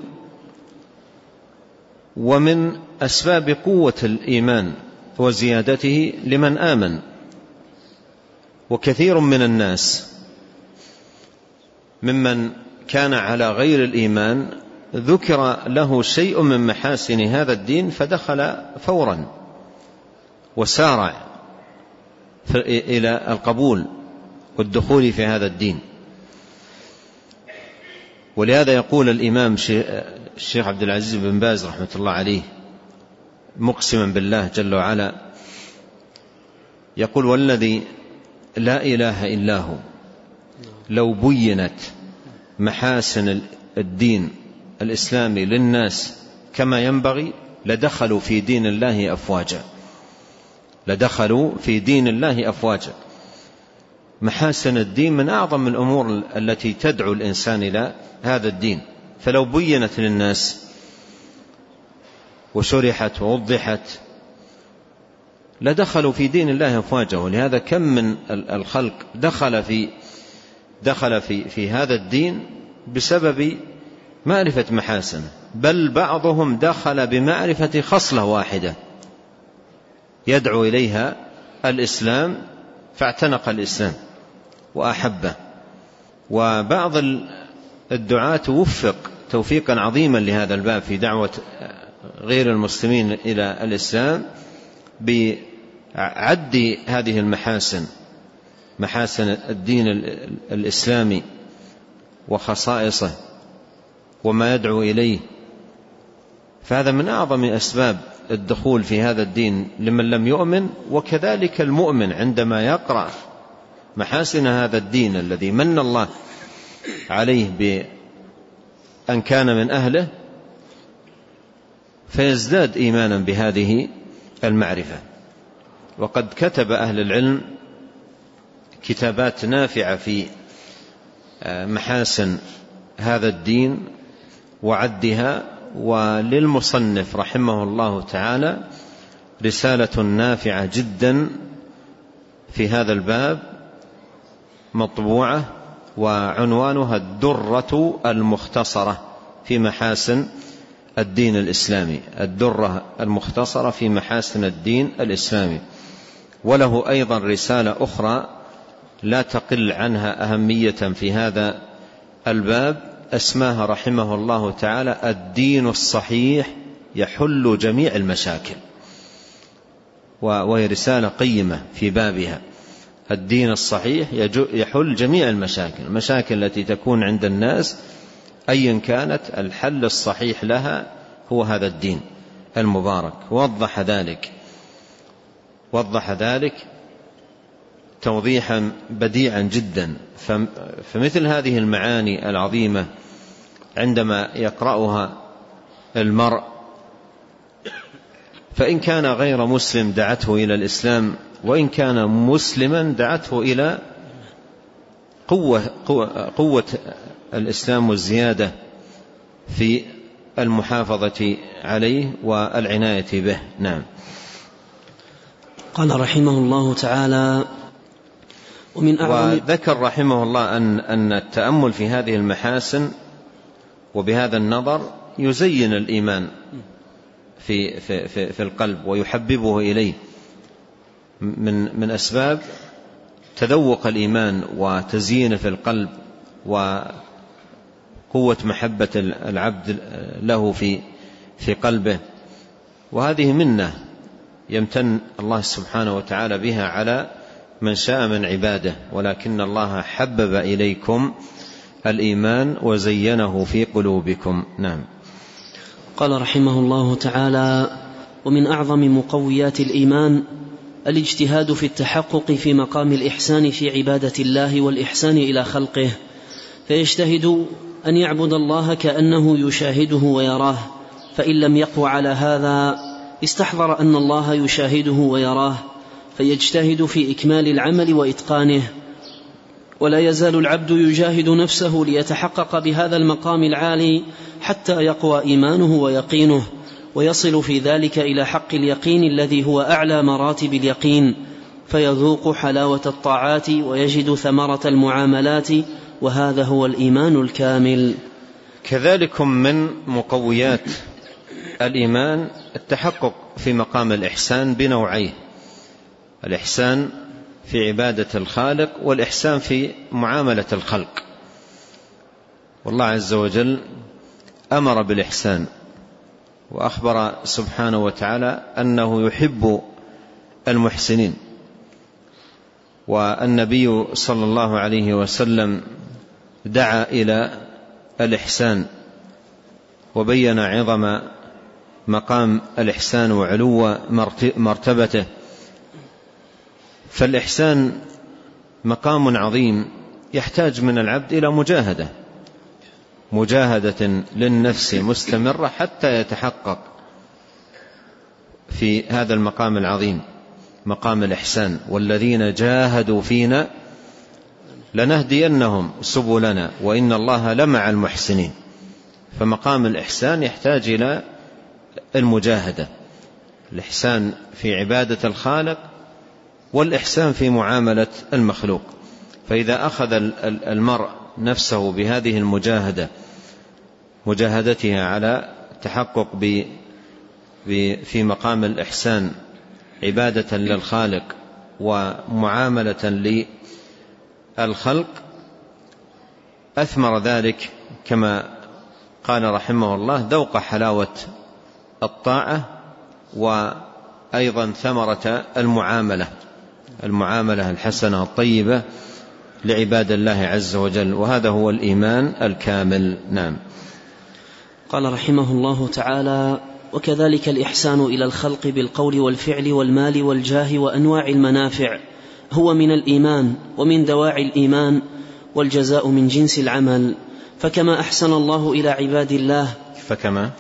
ومن أسباب قوة الإيمان وزيادته لمن آمن. وكثير من الناس ممن كان على غير الإيمان ذكر له شيء من محاسن هذا الدين فدخل فورا وسارع إلى القبول والدخول في هذا الدين. ولهذا يقول الإمام الشيخ عبد العزيز بن باز رحمة الله عليه مقسما بالله جل وعلا، يقول والذي لا إله إلا هو لو بينت محاسن الدين الإسلامي للناس كما ينبغي لدخلوا في دين الله أفواجا لدخلوا في دين الله أفواجا. محاسن الدين من أعظم الأمور التي تدعو الإنسان إلى هذا الدين، فلو بينت للناس وشرحت ووضحت لدخلوا في دين الله أفواجا. ولهذا كم من الخلق دخل في دخل في في هذا الدين بسبب معرفة محاسنه، بل بعضهم دخل بمعرفة خصلة واحدة يدعو إليها الإسلام فاعتنق الإسلام وأحبه. وبعض الدعاة وفق توفيقا عظيما لهذا الباب في دعوة غير المسلمين إلى الإسلام بعد هذه المحاسن، محاسن الدين الإسلامي وخصائصه وما يدعو إليه. فهذا من أعظم أسباب الدخول في هذا الدين لمن لم يؤمن. وكذلك المؤمن عندما يقرأ محاسن هذا الدين الذي من الله عليه بأن كان من أهله فيزداد إيمانا بهذه المعرفة. وقد كتب أهل العلم كتابات نافعة في محاسن هذا الدين وعدها، وللمصنف رحمه الله تعالى رسالة نافعة جدا في هذا الباب مطبوعة وعنوانها الدرة المختصرة في محاسن الدين الإسلامي، الدرة المختصرة في محاسن الدين الإسلامي. وله أيضا رسالة أخرى لا تقل عنها أهمية في هذا الباب اسماها رحمه الله تعالى الدين الصحيح يحل جميع المشاكل، وهي رسالة قيمة في بابها. الدين الصحيح يحل جميع المشاكل، المشاكل التي تكون عند الناس أيا كانت الحل الصحيح لها هو هذا الدين المبارك. وضح ذلك وضح ذلك توضيحا بديعا جدا. فمثل هذه المعاني العظيمة عندما يقرأها المرء فإن كان غير مسلم دعته إلى الإسلام، وإن كان مسلما دعته إلى قوة, قوة, قوة الإسلام والزيادة في المحافظة عليه والعناية به. نعم.
قال رحمه الله تعالى ومن أعظم
وذكر رحمه الله أن, أن التأمل في هذه المحاسن وبهذا النظر يزين الإيمان في, في, في, في القلب ويحببه إليه، من, من أسباب تذوق الإيمان وتزيينه في القلب وقوة محبة العبد له في, في قلبه. وهذه منة يمتن الله سبحانه وتعالى بها على من شاء من عباده، ولكن الله حبب إليكم الإيمان وزينه في قلوبكم. نعم.
قال رحمه الله تعالى ومن أعظم مقويات الإيمان الاجتهاد في التحقق في مقام الإحسان في عبادة الله والإحسان إلى خلقه، فيجتهد أن يعبد الله كأنه يشاهده ويراه، فإن لم يقو على هذا استحضر أن الله يشاهده ويراه فيجتهد في إكمال العمل وإتقانه. ولا يزال العبد يجاهد نفسه ليتحقق بهذا المقام العالي حتى يقوى إيمانه ويقينه، ويصل في ذلك إلى حق اليقين الذي هو أعلى مراتب اليقين، فيذوق حلاوة الطاعات ويجد ثمرة المعاملات، وهذا هو الإيمان الكامل.
كذلك من مقويات الإيمان التحقق في مقام الإحسان بنوعيه: الإحسان في عبادة الخالق والإحسان في معاملة الخلق. والله عز وجل أمر بالإحسان وأخبر سبحانه وتعالى أنه يحب المحسنين، والنبي صلى الله عليه وسلم دعا إلى الإحسان وبين عظم مقام الإحسان وعلو مرتبته، فالإحسان مقام عظيم يحتاج من العبد إلى مجاهدة مجاهدة للنفس مستمرة حتى يتحقق في هذا المقام العظيم، مقام الإحسان. والذين جاهدوا فينا لنهدينهم سبلنا وإن الله لمع المحسنين. فمقام الإحسان يحتاج إلى المجاهدة، الإحسان في عبادة الخالق والإحسان في معاملة المخلوق. فإذا أخذ المرء نفسه بهذه المجاهدة، مجاهدتها على التحقق في مقام الإحسان عبادة للخالق ومعاملة للخلق، أثمر ذلك كما قال رحمه الله ذوق حلاوة الطاعة، وأيضا ثمرة المعاملة المعاملة الحسنة الطيبة لعباد الله عز وجل، وهذا هو الإيمان الكامل. نعم.
قال رحمه الله تعالى: وكذلك الإحسان إلى الخلق بالقول والفعل والمال والجاه وأنواع المنافع هو من الإيمان ومن دواعي الإيمان، والجزاء من جنس العمل. فكما أحسن الله إلى عباد الله
فكما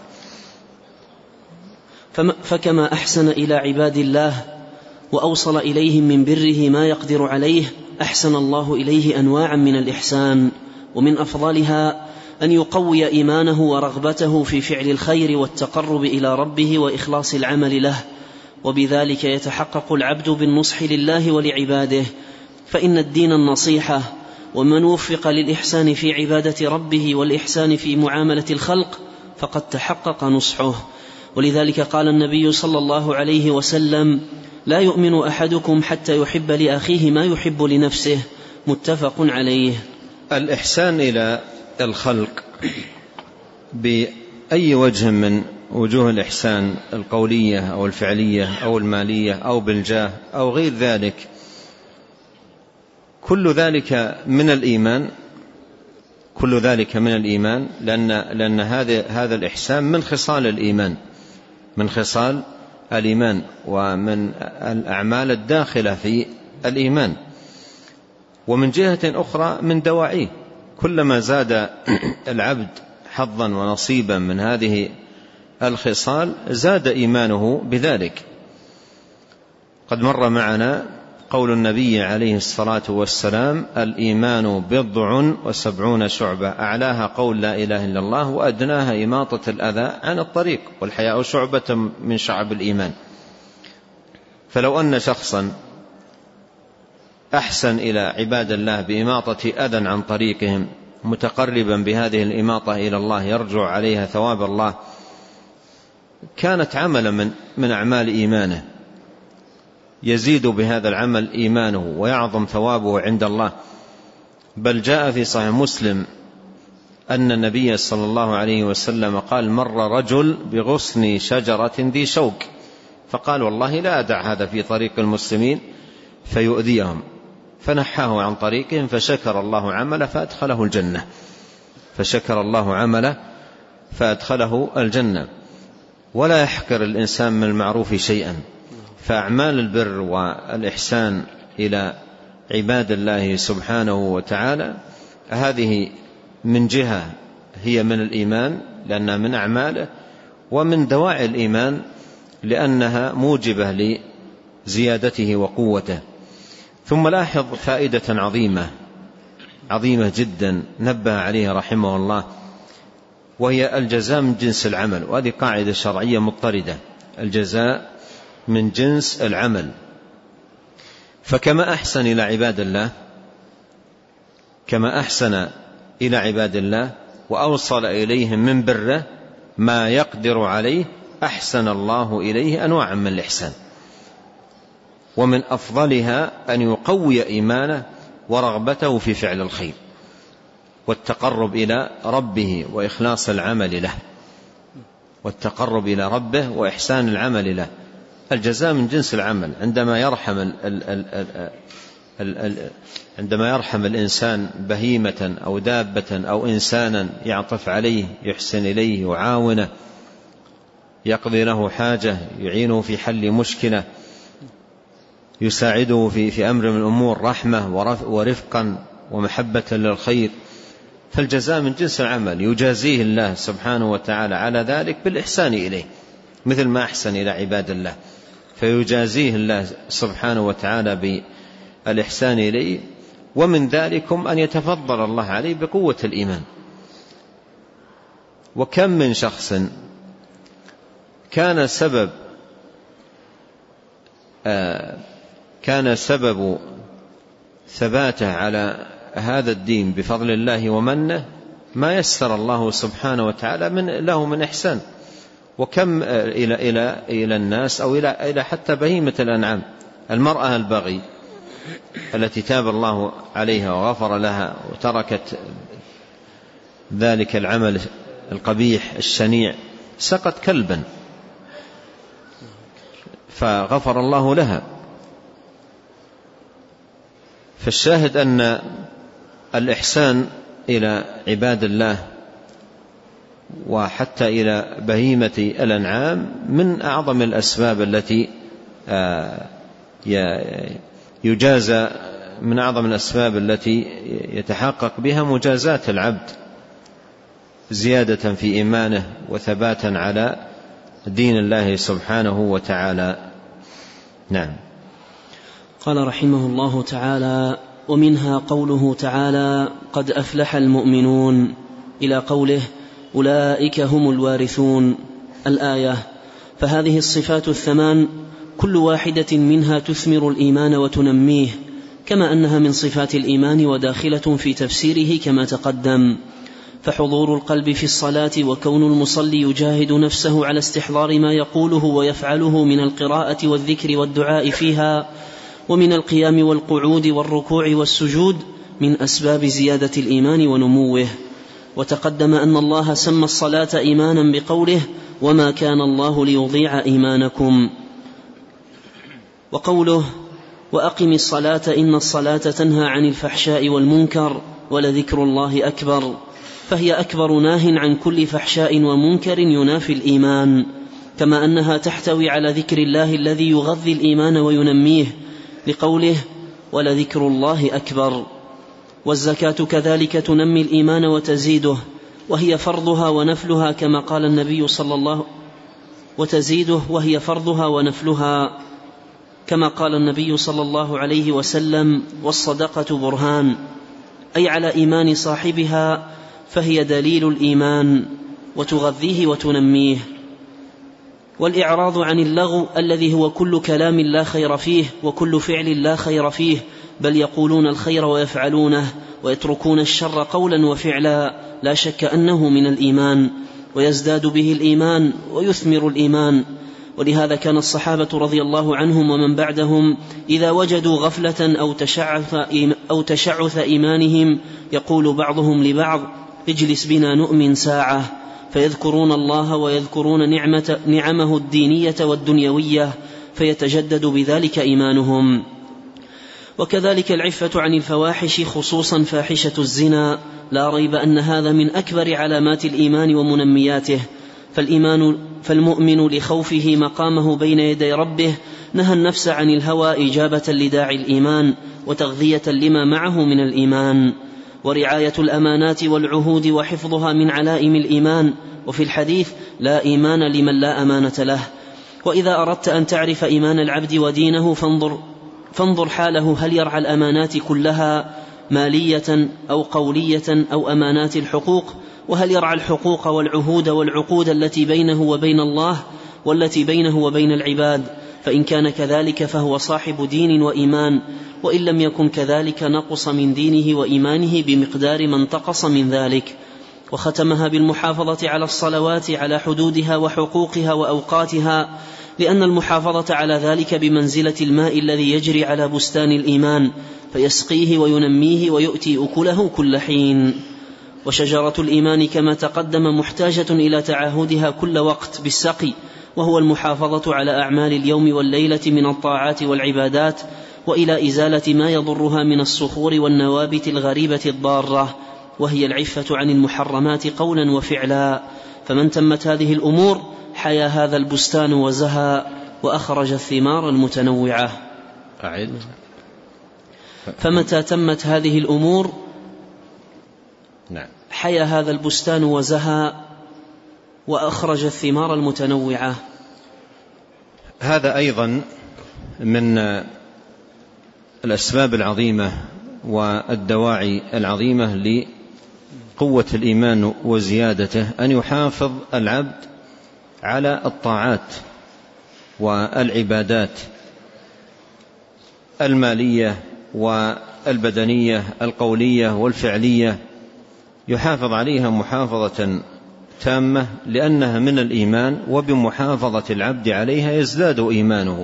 فكما أحسن إلى عباد الله وأوصل إليهم من بره ما يقدر عليه، أحسن الله إليه أنواعا من الإحسان، ومن أفضلها أن يقوي إيمانه ورغبته في فعل الخير والتقرب إلى ربه وإخلاص العمل له، وبذلك يتحقق العبد بالنصح لله ولعباده. فإن الدين النصيحة، ومن وفق للإحسان في عبادة ربه والإحسان في معاملة الخلق فقد تحقق نصحه. ولذلك قال النبي صلى الله عليه وسلم: لا يؤمن أحدكم حتى يحب لأخيه ما يحب لنفسه. متفق عليه.
الإحسان إلى الخلق بأي وجه من وجوه الإحسان، القولية أو الفعلية أو المالية أو بالجاه أو غير ذلك، كل ذلك من الإيمان كل ذلك من الإيمان لأن, لأن هذا, هذا الإحسان من خصال الإيمان من خصال الإيمان ومن الأعمال الداخلة في الإيمان. ومن جهة أخرى من دواعيه، كلما زاد العبد حظا ونصيبا من هذه الخصال زاد إيمانه بذلك. قد مر معنا قول النبي عليه الصلاة والسلام: الإيمان بضع وسبعون شعبة، أعلاها قول لا إله إلا الله، وأدناها إماطة الأذى عن الطريق، والحياء شعبة من شعب الإيمان. فلو أن شخصا أحسن إلى عباد الله بإماطة أذى عن طريقهم، متقربا بهذه الإماطة إلى الله يرجو عليها ثواب الله، كانت عملا من, من أعمال إيمانه، يزيد بهذا العمل إيمانه ويعظم ثوابه عند الله. بل جاء في صحيح مسلم أن النبي صلى الله عليه وسلم قال: مر رجل بغصن شجرة ذي شوك، فقال: والله لا أدع هذا في طريق المسلمين فيؤذيهم، فنحاه عن طريقهم، فشكر الله عمله فأدخله الجنة فشكر الله عمله فأدخله الجنة. ولا يحقر الإنسان من المعروف شيئا، فأعمال البر والإحسان إلى عباد الله سبحانه وتعالى هذه من جهة هي من الإيمان لأنها من أعماله، ومن دواعي الإيمان لأنها موجبة لزيادته وقوته. ثم لاحظ فائدة عظيمة عظيمة جدا نبه عليها رحمه الله، وهي الجزاء من جنس العمل. وهذه قاعدة شرعية مضطردة: الجزاء من جنس العمل. فكما أحسن إلى عباد الله كما أحسن إلى عباد الله وأوصل إليهم من بره ما يقدر عليه، أحسن الله إليه أنواعا من الإحسان، ومن أفضلها أن يقوي إيمانه ورغبته في فعل الخير والتقرب إلى ربه وإخلاص العمل له والتقرب إلى ربه وإحسان العمل له. الجزاء من جنس العمل. عندما يرحم ال ال ال ال ال ال عندما يرحم الإنسان بهيمة أو دابة أو إنسانا يعطف عليه، يحسن إليه، يعاونه، يقضي له حاجة، يعينه في حل مشكلة، يساعده في, في أمر من الأمور رحمة ورفقا ومحبة للخير، فالجزاء من جنس العمل، يجازيه الله سبحانه وتعالى على ذلك بالإحسان إليه مثل ما أحسن إلى عباد الله، فيجازيه الله سبحانه وتعالى بالإحسان إليه. ومن ذلكم أن يتفضل الله عليه بقوة الإيمان. وكم من شخص كان سبب آه كان سبب ثباته على هذا الدين بفضل الله ومنه ما يسر الله سبحانه وتعالى من له من إحسان. وكم إلى, إلى, إلى الناس أو إلى, إلى حتى بهيمة الأنعام، المرأة البغي التي تاب الله عليها وغفر لها وتركت ذلك العمل القبيح الشنيع، سقت كلبا فغفر الله لها. فالشاهد أن الإحسان إلى عباد الله وحتى إلى بهيمة الأنعام من أعظم الأسباب التي يجازى من أعظم الأسباب التي يتحقق بها مجازاة العبد زيادة في إيمانه وثباتا على دين الله سبحانه وتعالى. نعم.
قال رحمه الله تعالى: ومنها قوله تعالى: قد أفلح المؤمنون، إلى قوله: أولئك هم الوارثون، الآية. فهذه الصفات الثمان كل واحدة منها تثمر الإيمان وتنميه، كما أنها من صفات الإيمان وداخلة في تفسيره كما تقدم. فحضور القلب في الصلاة وكون المصلي يجاهد نفسه على استحضار ما يقوله ويفعله من القراءة والذكر والدعاء فيها ومن القيام والقعود والركوع والسجود من أسباب زيادة الإيمان ونموه. وتقدم أن الله سمى الصلاة إيمانا بقوله: وما كان الله ليضيع إيمانكم. وقوله: وأقم الصلاة إن الصلاة تنهى عن الفحشاء والمنكر ولذكر الله أكبر، فهي أكبر ناه عن كل فحشاء ومنكر ينافي الإيمان، كما أنها تحتوي على ذكر الله الذي يغذي الإيمان وينميه لقوله: ولذكر الله أكبر. والزكاة كذلك تنمي الإيمان وتزيده، وهي فرضها ونفلها كما قال النبي صلى الله وتزيده وهي فرضها ونفلها كما قال النبي صلى الله عليه وسلم: والصدقة برهان، أي على إيمان صاحبها، فهي دليل الإيمان وتغذيه وتنميه. والإعراض عن اللغو الذي هو كل كلام لا خير فيه وكل فعل لا خير فيه، بل يقولون الخير ويفعلونه ويتركون الشر قولا وفعلا، لا شك أنه من الإيمان ويزداد به الإيمان ويثمر الإيمان. ولهذا كان الصحابة رضي الله عنهم ومن بعدهم إذا وجدوا غفلة أو تشعث, أو تشعث إيمانهم يقول بعضهم لبعض: اجلس بنا نؤمن ساعة، فيذكرون الله ويذكرون نعمة نعمه الدينية والدنيوية، فيتجدد بذلك إيمانهم. وكذلك العفة عن الفواحش، خصوصا فاحشة الزنا، لا ريب أن هذا من أكبر علامات الإيمان ومنمياته. فالإيمان فالمؤمن لخوفه مقامه بين يدي ربه نهى النفس عن الهوى إجابة لداعي الإيمان وتغذية لما معه من الإيمان. ورعاية الأمانات والعهود وحفظها من علائم الإيمان. وفي الحديث: لا إيمان لمن لا أمانة له. وإذا أردت أن تعرف إيمان العبد ودينه فانظر, فانظر حاله، هل يرعى الأمانات كلها مالية أو قولية أو أمانات الحقوق، وهل يرعى الحقوق والعهود والعقود التي بينه وبين الله والتي بينه وبين العباد. فإن كان كذلك فهو صاحب دين وإيمان، وإن لم يكن كذلك نقص من دينه وإيمانه بمقدار ما انتقص من ذلك. وختمها بالمحافظة على الصلوات على حدودها وحقوقها وأوقاتها، لأن المحافظة على ذلك بمنزلة الماء الذي يجري على بستان الإيمان، فيسقيه وينميه ويؤتي أكله كل حين. وشجرة الإيمان كما تقدم محتاجة إلى تعاهدها كل وقت بالسقي، وهو المحافظة على أعمال اليوم والليلة من الطاعات والعبادات، وإلى إزالة ما يضرها من الصخور والنوابت الغريبة الضارة، وهي العفة عن المحرمات قولا وفعلا. فمن تمت هذه الأمور حيا هذا البستان وزهى وأخرج الثمار المتنوعة.
أعد.
فمتى تمت هذه الأمور
نعم.
حيا هذا البستان وزهى وأخرج الثمار المتنوعة.
هذا أيضا من الأسباب العظيمة والدواعي العظيمة لقوة الإيمان وزيادته، أن يحافظ العبد على الطاعات والعبادات المالية والبدنية القولية والفعلية، يحافظ عليها محافظة تامة، لأنها من الإيمان، وبمحافظة العبد عليها يزداد إيمانه.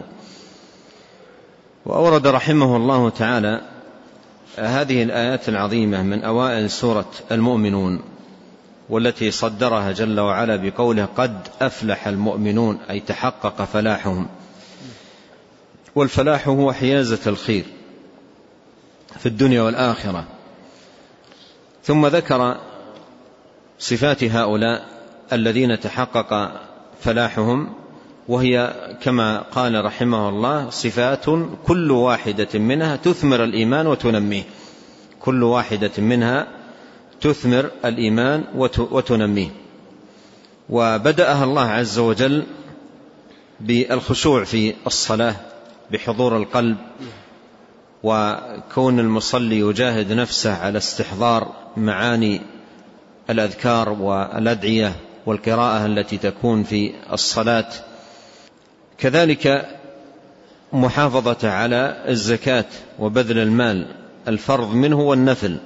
وأورد رحمه الله تعالى هذه الآيات العظيمة من أوائل سورة المؤمنون، والتي صدرها جل وعلا بقوله قد أفلح المؤمنون، أي تحقق فلاحهم. والفلاح هو حيازة الخير في الدنيا والآخرة. ثم ذكر صفات هؤلاء الذين تحقق فلاحهم، وهي كما قال رحمه الله صفات كل واحدة منها تثمر الإيمان وتنميه، كل واحدة منها تثمر الإيمان وتنميه. وبدأها الله عز وجل بالخشوع في الصلاة، بحضور القلب، وكون المصلي يجاهد نفسه على استحضار معاني الأذكار والأدعية والقراءة التي تكون في الصلاة. كذلك محافظة على الزكاة وبذل المال، الفرض منه والنفل.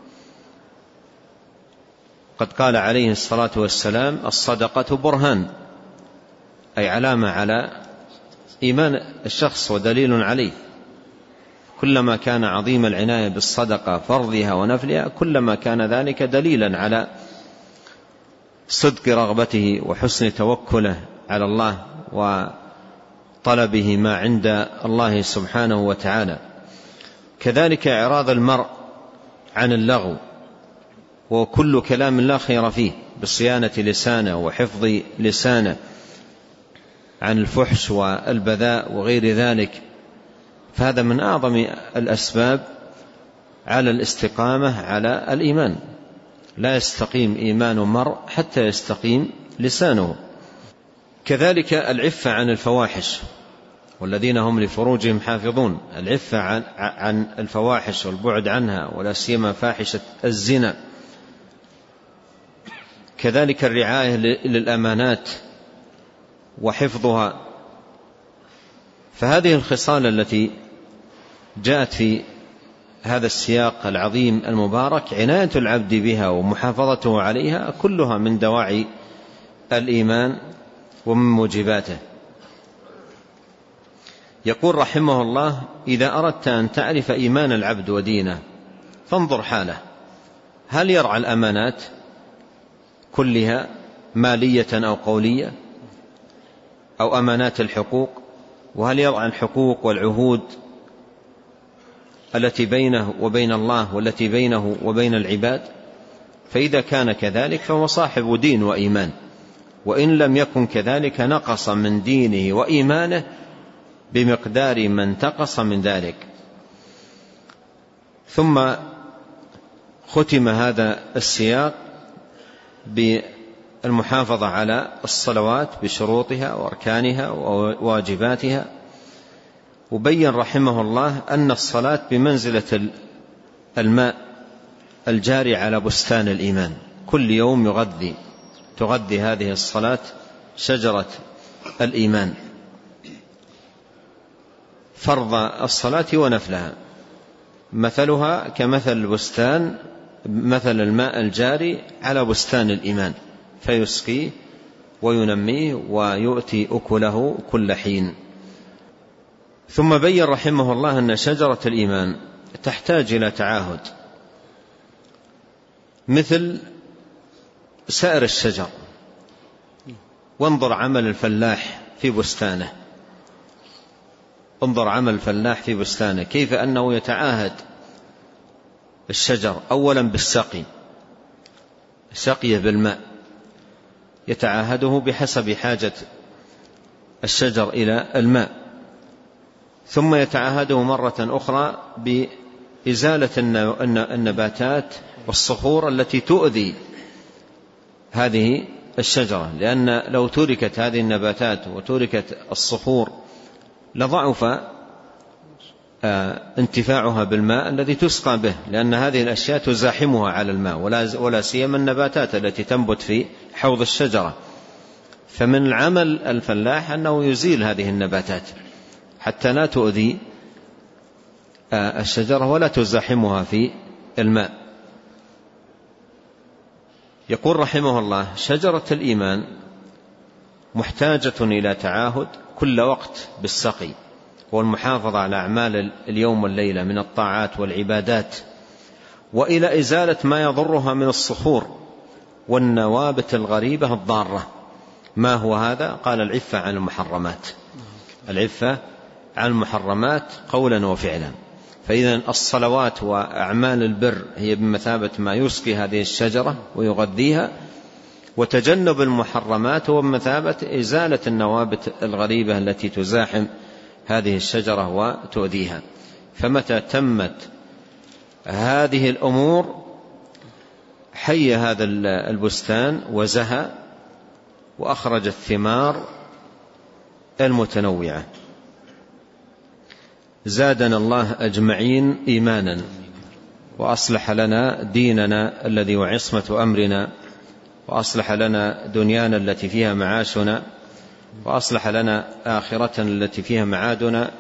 قد قال عليه الصلاة والسلام الصدقة برهان، أي علامة على إيمان الشخص ودليل عليه. كلما كان عظيم العناية بالصدقة فرضها ونفلها، كلما كان ذلك دليلا على صدق رغبته وحسن توكله على الله وطلبه ما عند الله سبحانه وتعالى. كذلك إعراض المرء عن اللغو وكل كلام لا خير فيه، بصيانة لسانه وحفظ لسانه عن الفحش والبذاء وغير ذلك. فهذا من أعظم الأسباب على الاستقامة على الإيمان. لا يستقيم إيمان المرء حتى يستقيم لسانه. كذلك العفة عن الفواحش، والذين هم لفروجهم حافظون، العفة عن, عن الفواحش والبعد عنها، ولا سيما فاحشة الزنا. كذلك الرعاية للأمانات وحفظها. فهذه الخصال التي جاءت في هذا السياق العظيم المبارك، عناية العبد بها ومحافظته عليها، كلها من دواعي الإيمان ومن موجباته. يقول رحمه الله إذا أردت أن تعرف إيمان العبد ودينه فانظر حاله، هل يرعى الأمانات كلها مالية أو قولية، أو أمانات الحقوق، وهل يرعى الحقوق والعهود التي بينه وبين الله والتي بينه وبين العباد؟ فإذا كان كذلك فهو صاحب دين وإيمان، وإن لم يكن كذلك نقص من دينه وإيمانه بمقدار ما انتقص من ذلك. ثم ختم هذا السياق بالمحافظة على الصلوات بشروطها وأركانها وواجباتها، وبين رحمه الله أن الصلاة بمنزلة الماء الجاري على بستان الإيمان، كل يوم يغذي تغذي هذه الصلاة شجرة الإيمان، فرض الصلاة ونفلها. مثلها كمثل البستان، مثل الماء الجاري على بستان الإيمان، فيسقيه وينميه ويؤتي أكله كل حين. ثم بين رحمه الله أن شجرة الإيمان تحتاج إلى تعاهد مثل سائر الشجر. وانظر عمل الفلاح في بستانه، انظر عمل الفلاح في بستانه كيف أنه يتعاهد الشجر أولا بالسقي، سقيه بالماء، يتعاهده بحسب حاجة الشجر إلى الماء. ثم يتعاهده مرة أخرى بإزالة النباتات والصخور التي تؤذي هذه الشجرة، لأن لو تركت هذه النباتات وتركت الصخور لضعف انتفاعها بالماء الذي تسقى به، لأن هذه الأشياء تزاحمها على الماء، ولا سيما النباتات التي تنبت في حوض الشجرة. فمن العمل الفلاح أنه يزيل هذه النباتات حتى لا تؤذي الشجرة ولا تزاحمها في الماء. يقول رحمه الله: شجرة الإيمان محتاجة إلى تعاهد كل وقت بالسقي والمحافظة على أعمال اليوم والليلة من الطاعات والعبادات، وإلى إزالة ما يضرها من الصخور والنوابت الغريبة الضارة. ما هو هذا؟ قال: العفة عن المحرمات، العفة عن المحرمات قولا وفعلا. فإذا الصلوات وأعمال البر هي بمثابة ما يسقي هذه الشجرة ويغذيها، وتجنب المحرمات هو بمثابة إزالة النوابت الغريبة التي تزاحم هذه الشجرة وتؤذيها. فمتى تمت هذه الأمور حي هذا البستان وزهى وأخرج الثمار المتنوعة. زادنا الله أجمعين إيمانا، وأصلح لنا ديننا الذي هو عصمة أمرنا، وأصلح لنا دنيانا التي فيها معاشنا، وأصلح لنا آخرتنا التي فيها معادنا.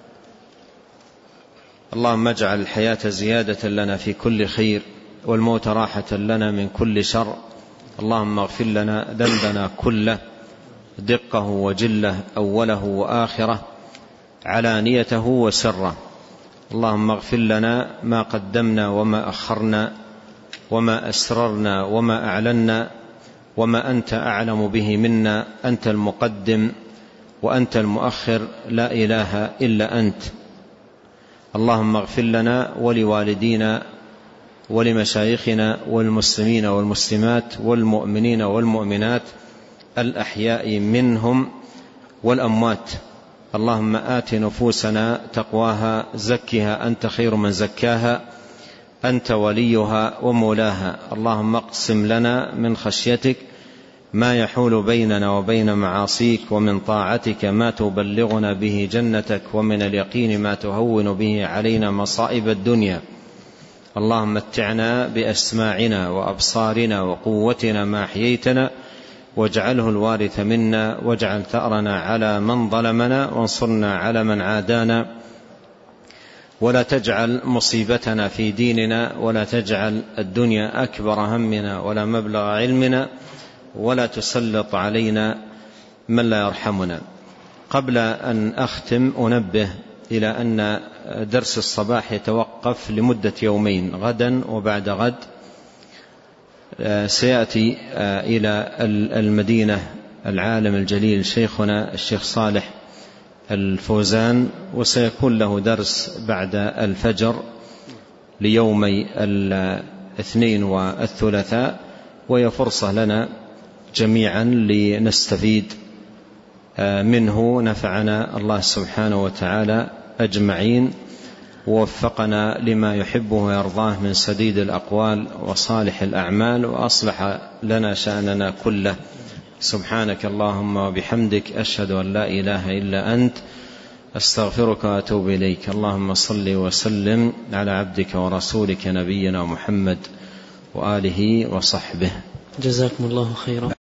اللهم اجعل الحياة زيادة لنا في كل خير، والموت راحة لنا من كل شر. اللهم اغفر لنا ذنبنا كله، دقه وجله، أوله وآخره، علانيته وسره. اللهم اغفر لنا ما قدمنا وما أخرنا، وما أسررنا وما أعلنا، وما أنت أعلم به منا. أنت المقدم وأنت المؤخر، لا إله إلا أنت. اللهم اغفر لنا ولوالدينا ولمشايخنا والمسلمين والمسلمات والمؤمنين والمؤمنات الأحياء منهم والأموات. اللهم آت نفوسنا تقواها، زكها أنت خير من زكاها، أنت وليها ومولاها. اللهم اقسم لنا من خشيتك ما يحول بيننا وبين معاصيك، ومن طاعتك ما تبلغنا به جنتك، ومن اليقين ما تهون به علينا مصائب الدنيا. اللهم متعنا بأسماعنا وأبصارنا وقوتنا ما أحييتنا، واجعله الوارث منا، واجعل ثأرنا على من ظلمنا، وانصرنا على من عادانا، ولا تجعل مصيبتنا في ديننا، ولا تجعل الدنيا أكبر همنا ولا مبلغ علمنا، ولا تسلط علينا من لا يرحمنا. قبل أن أختم أنبه إلى أن درس الصباح يتوقف لمدة يومين، غدا وبعد غد. سيأتي إلى المدينة العالم الجليل شيخنا الشيخ صالح الفوزان، وسيكون له درس بعد الفجر ليومي الاثنين والثلاثاء، وهي فرصة لنا جميعا لنستفيد منه. نفعنا الله سبحانه وتعالى أجمعين، ووفقنا لما يحبه ويرضاه من سديد الأقوال وصالح الأعمال، وأصلح لنا شأننا كله. سبحانك اللهم وبحمدك، أشهد أن لا إله إلا أنت، أستغفرك وأتوب إليك. اللهم صل وسلم على عبدك ورسولك نبينا محمد وآله وصحبه.
جزاكم الله خيرا.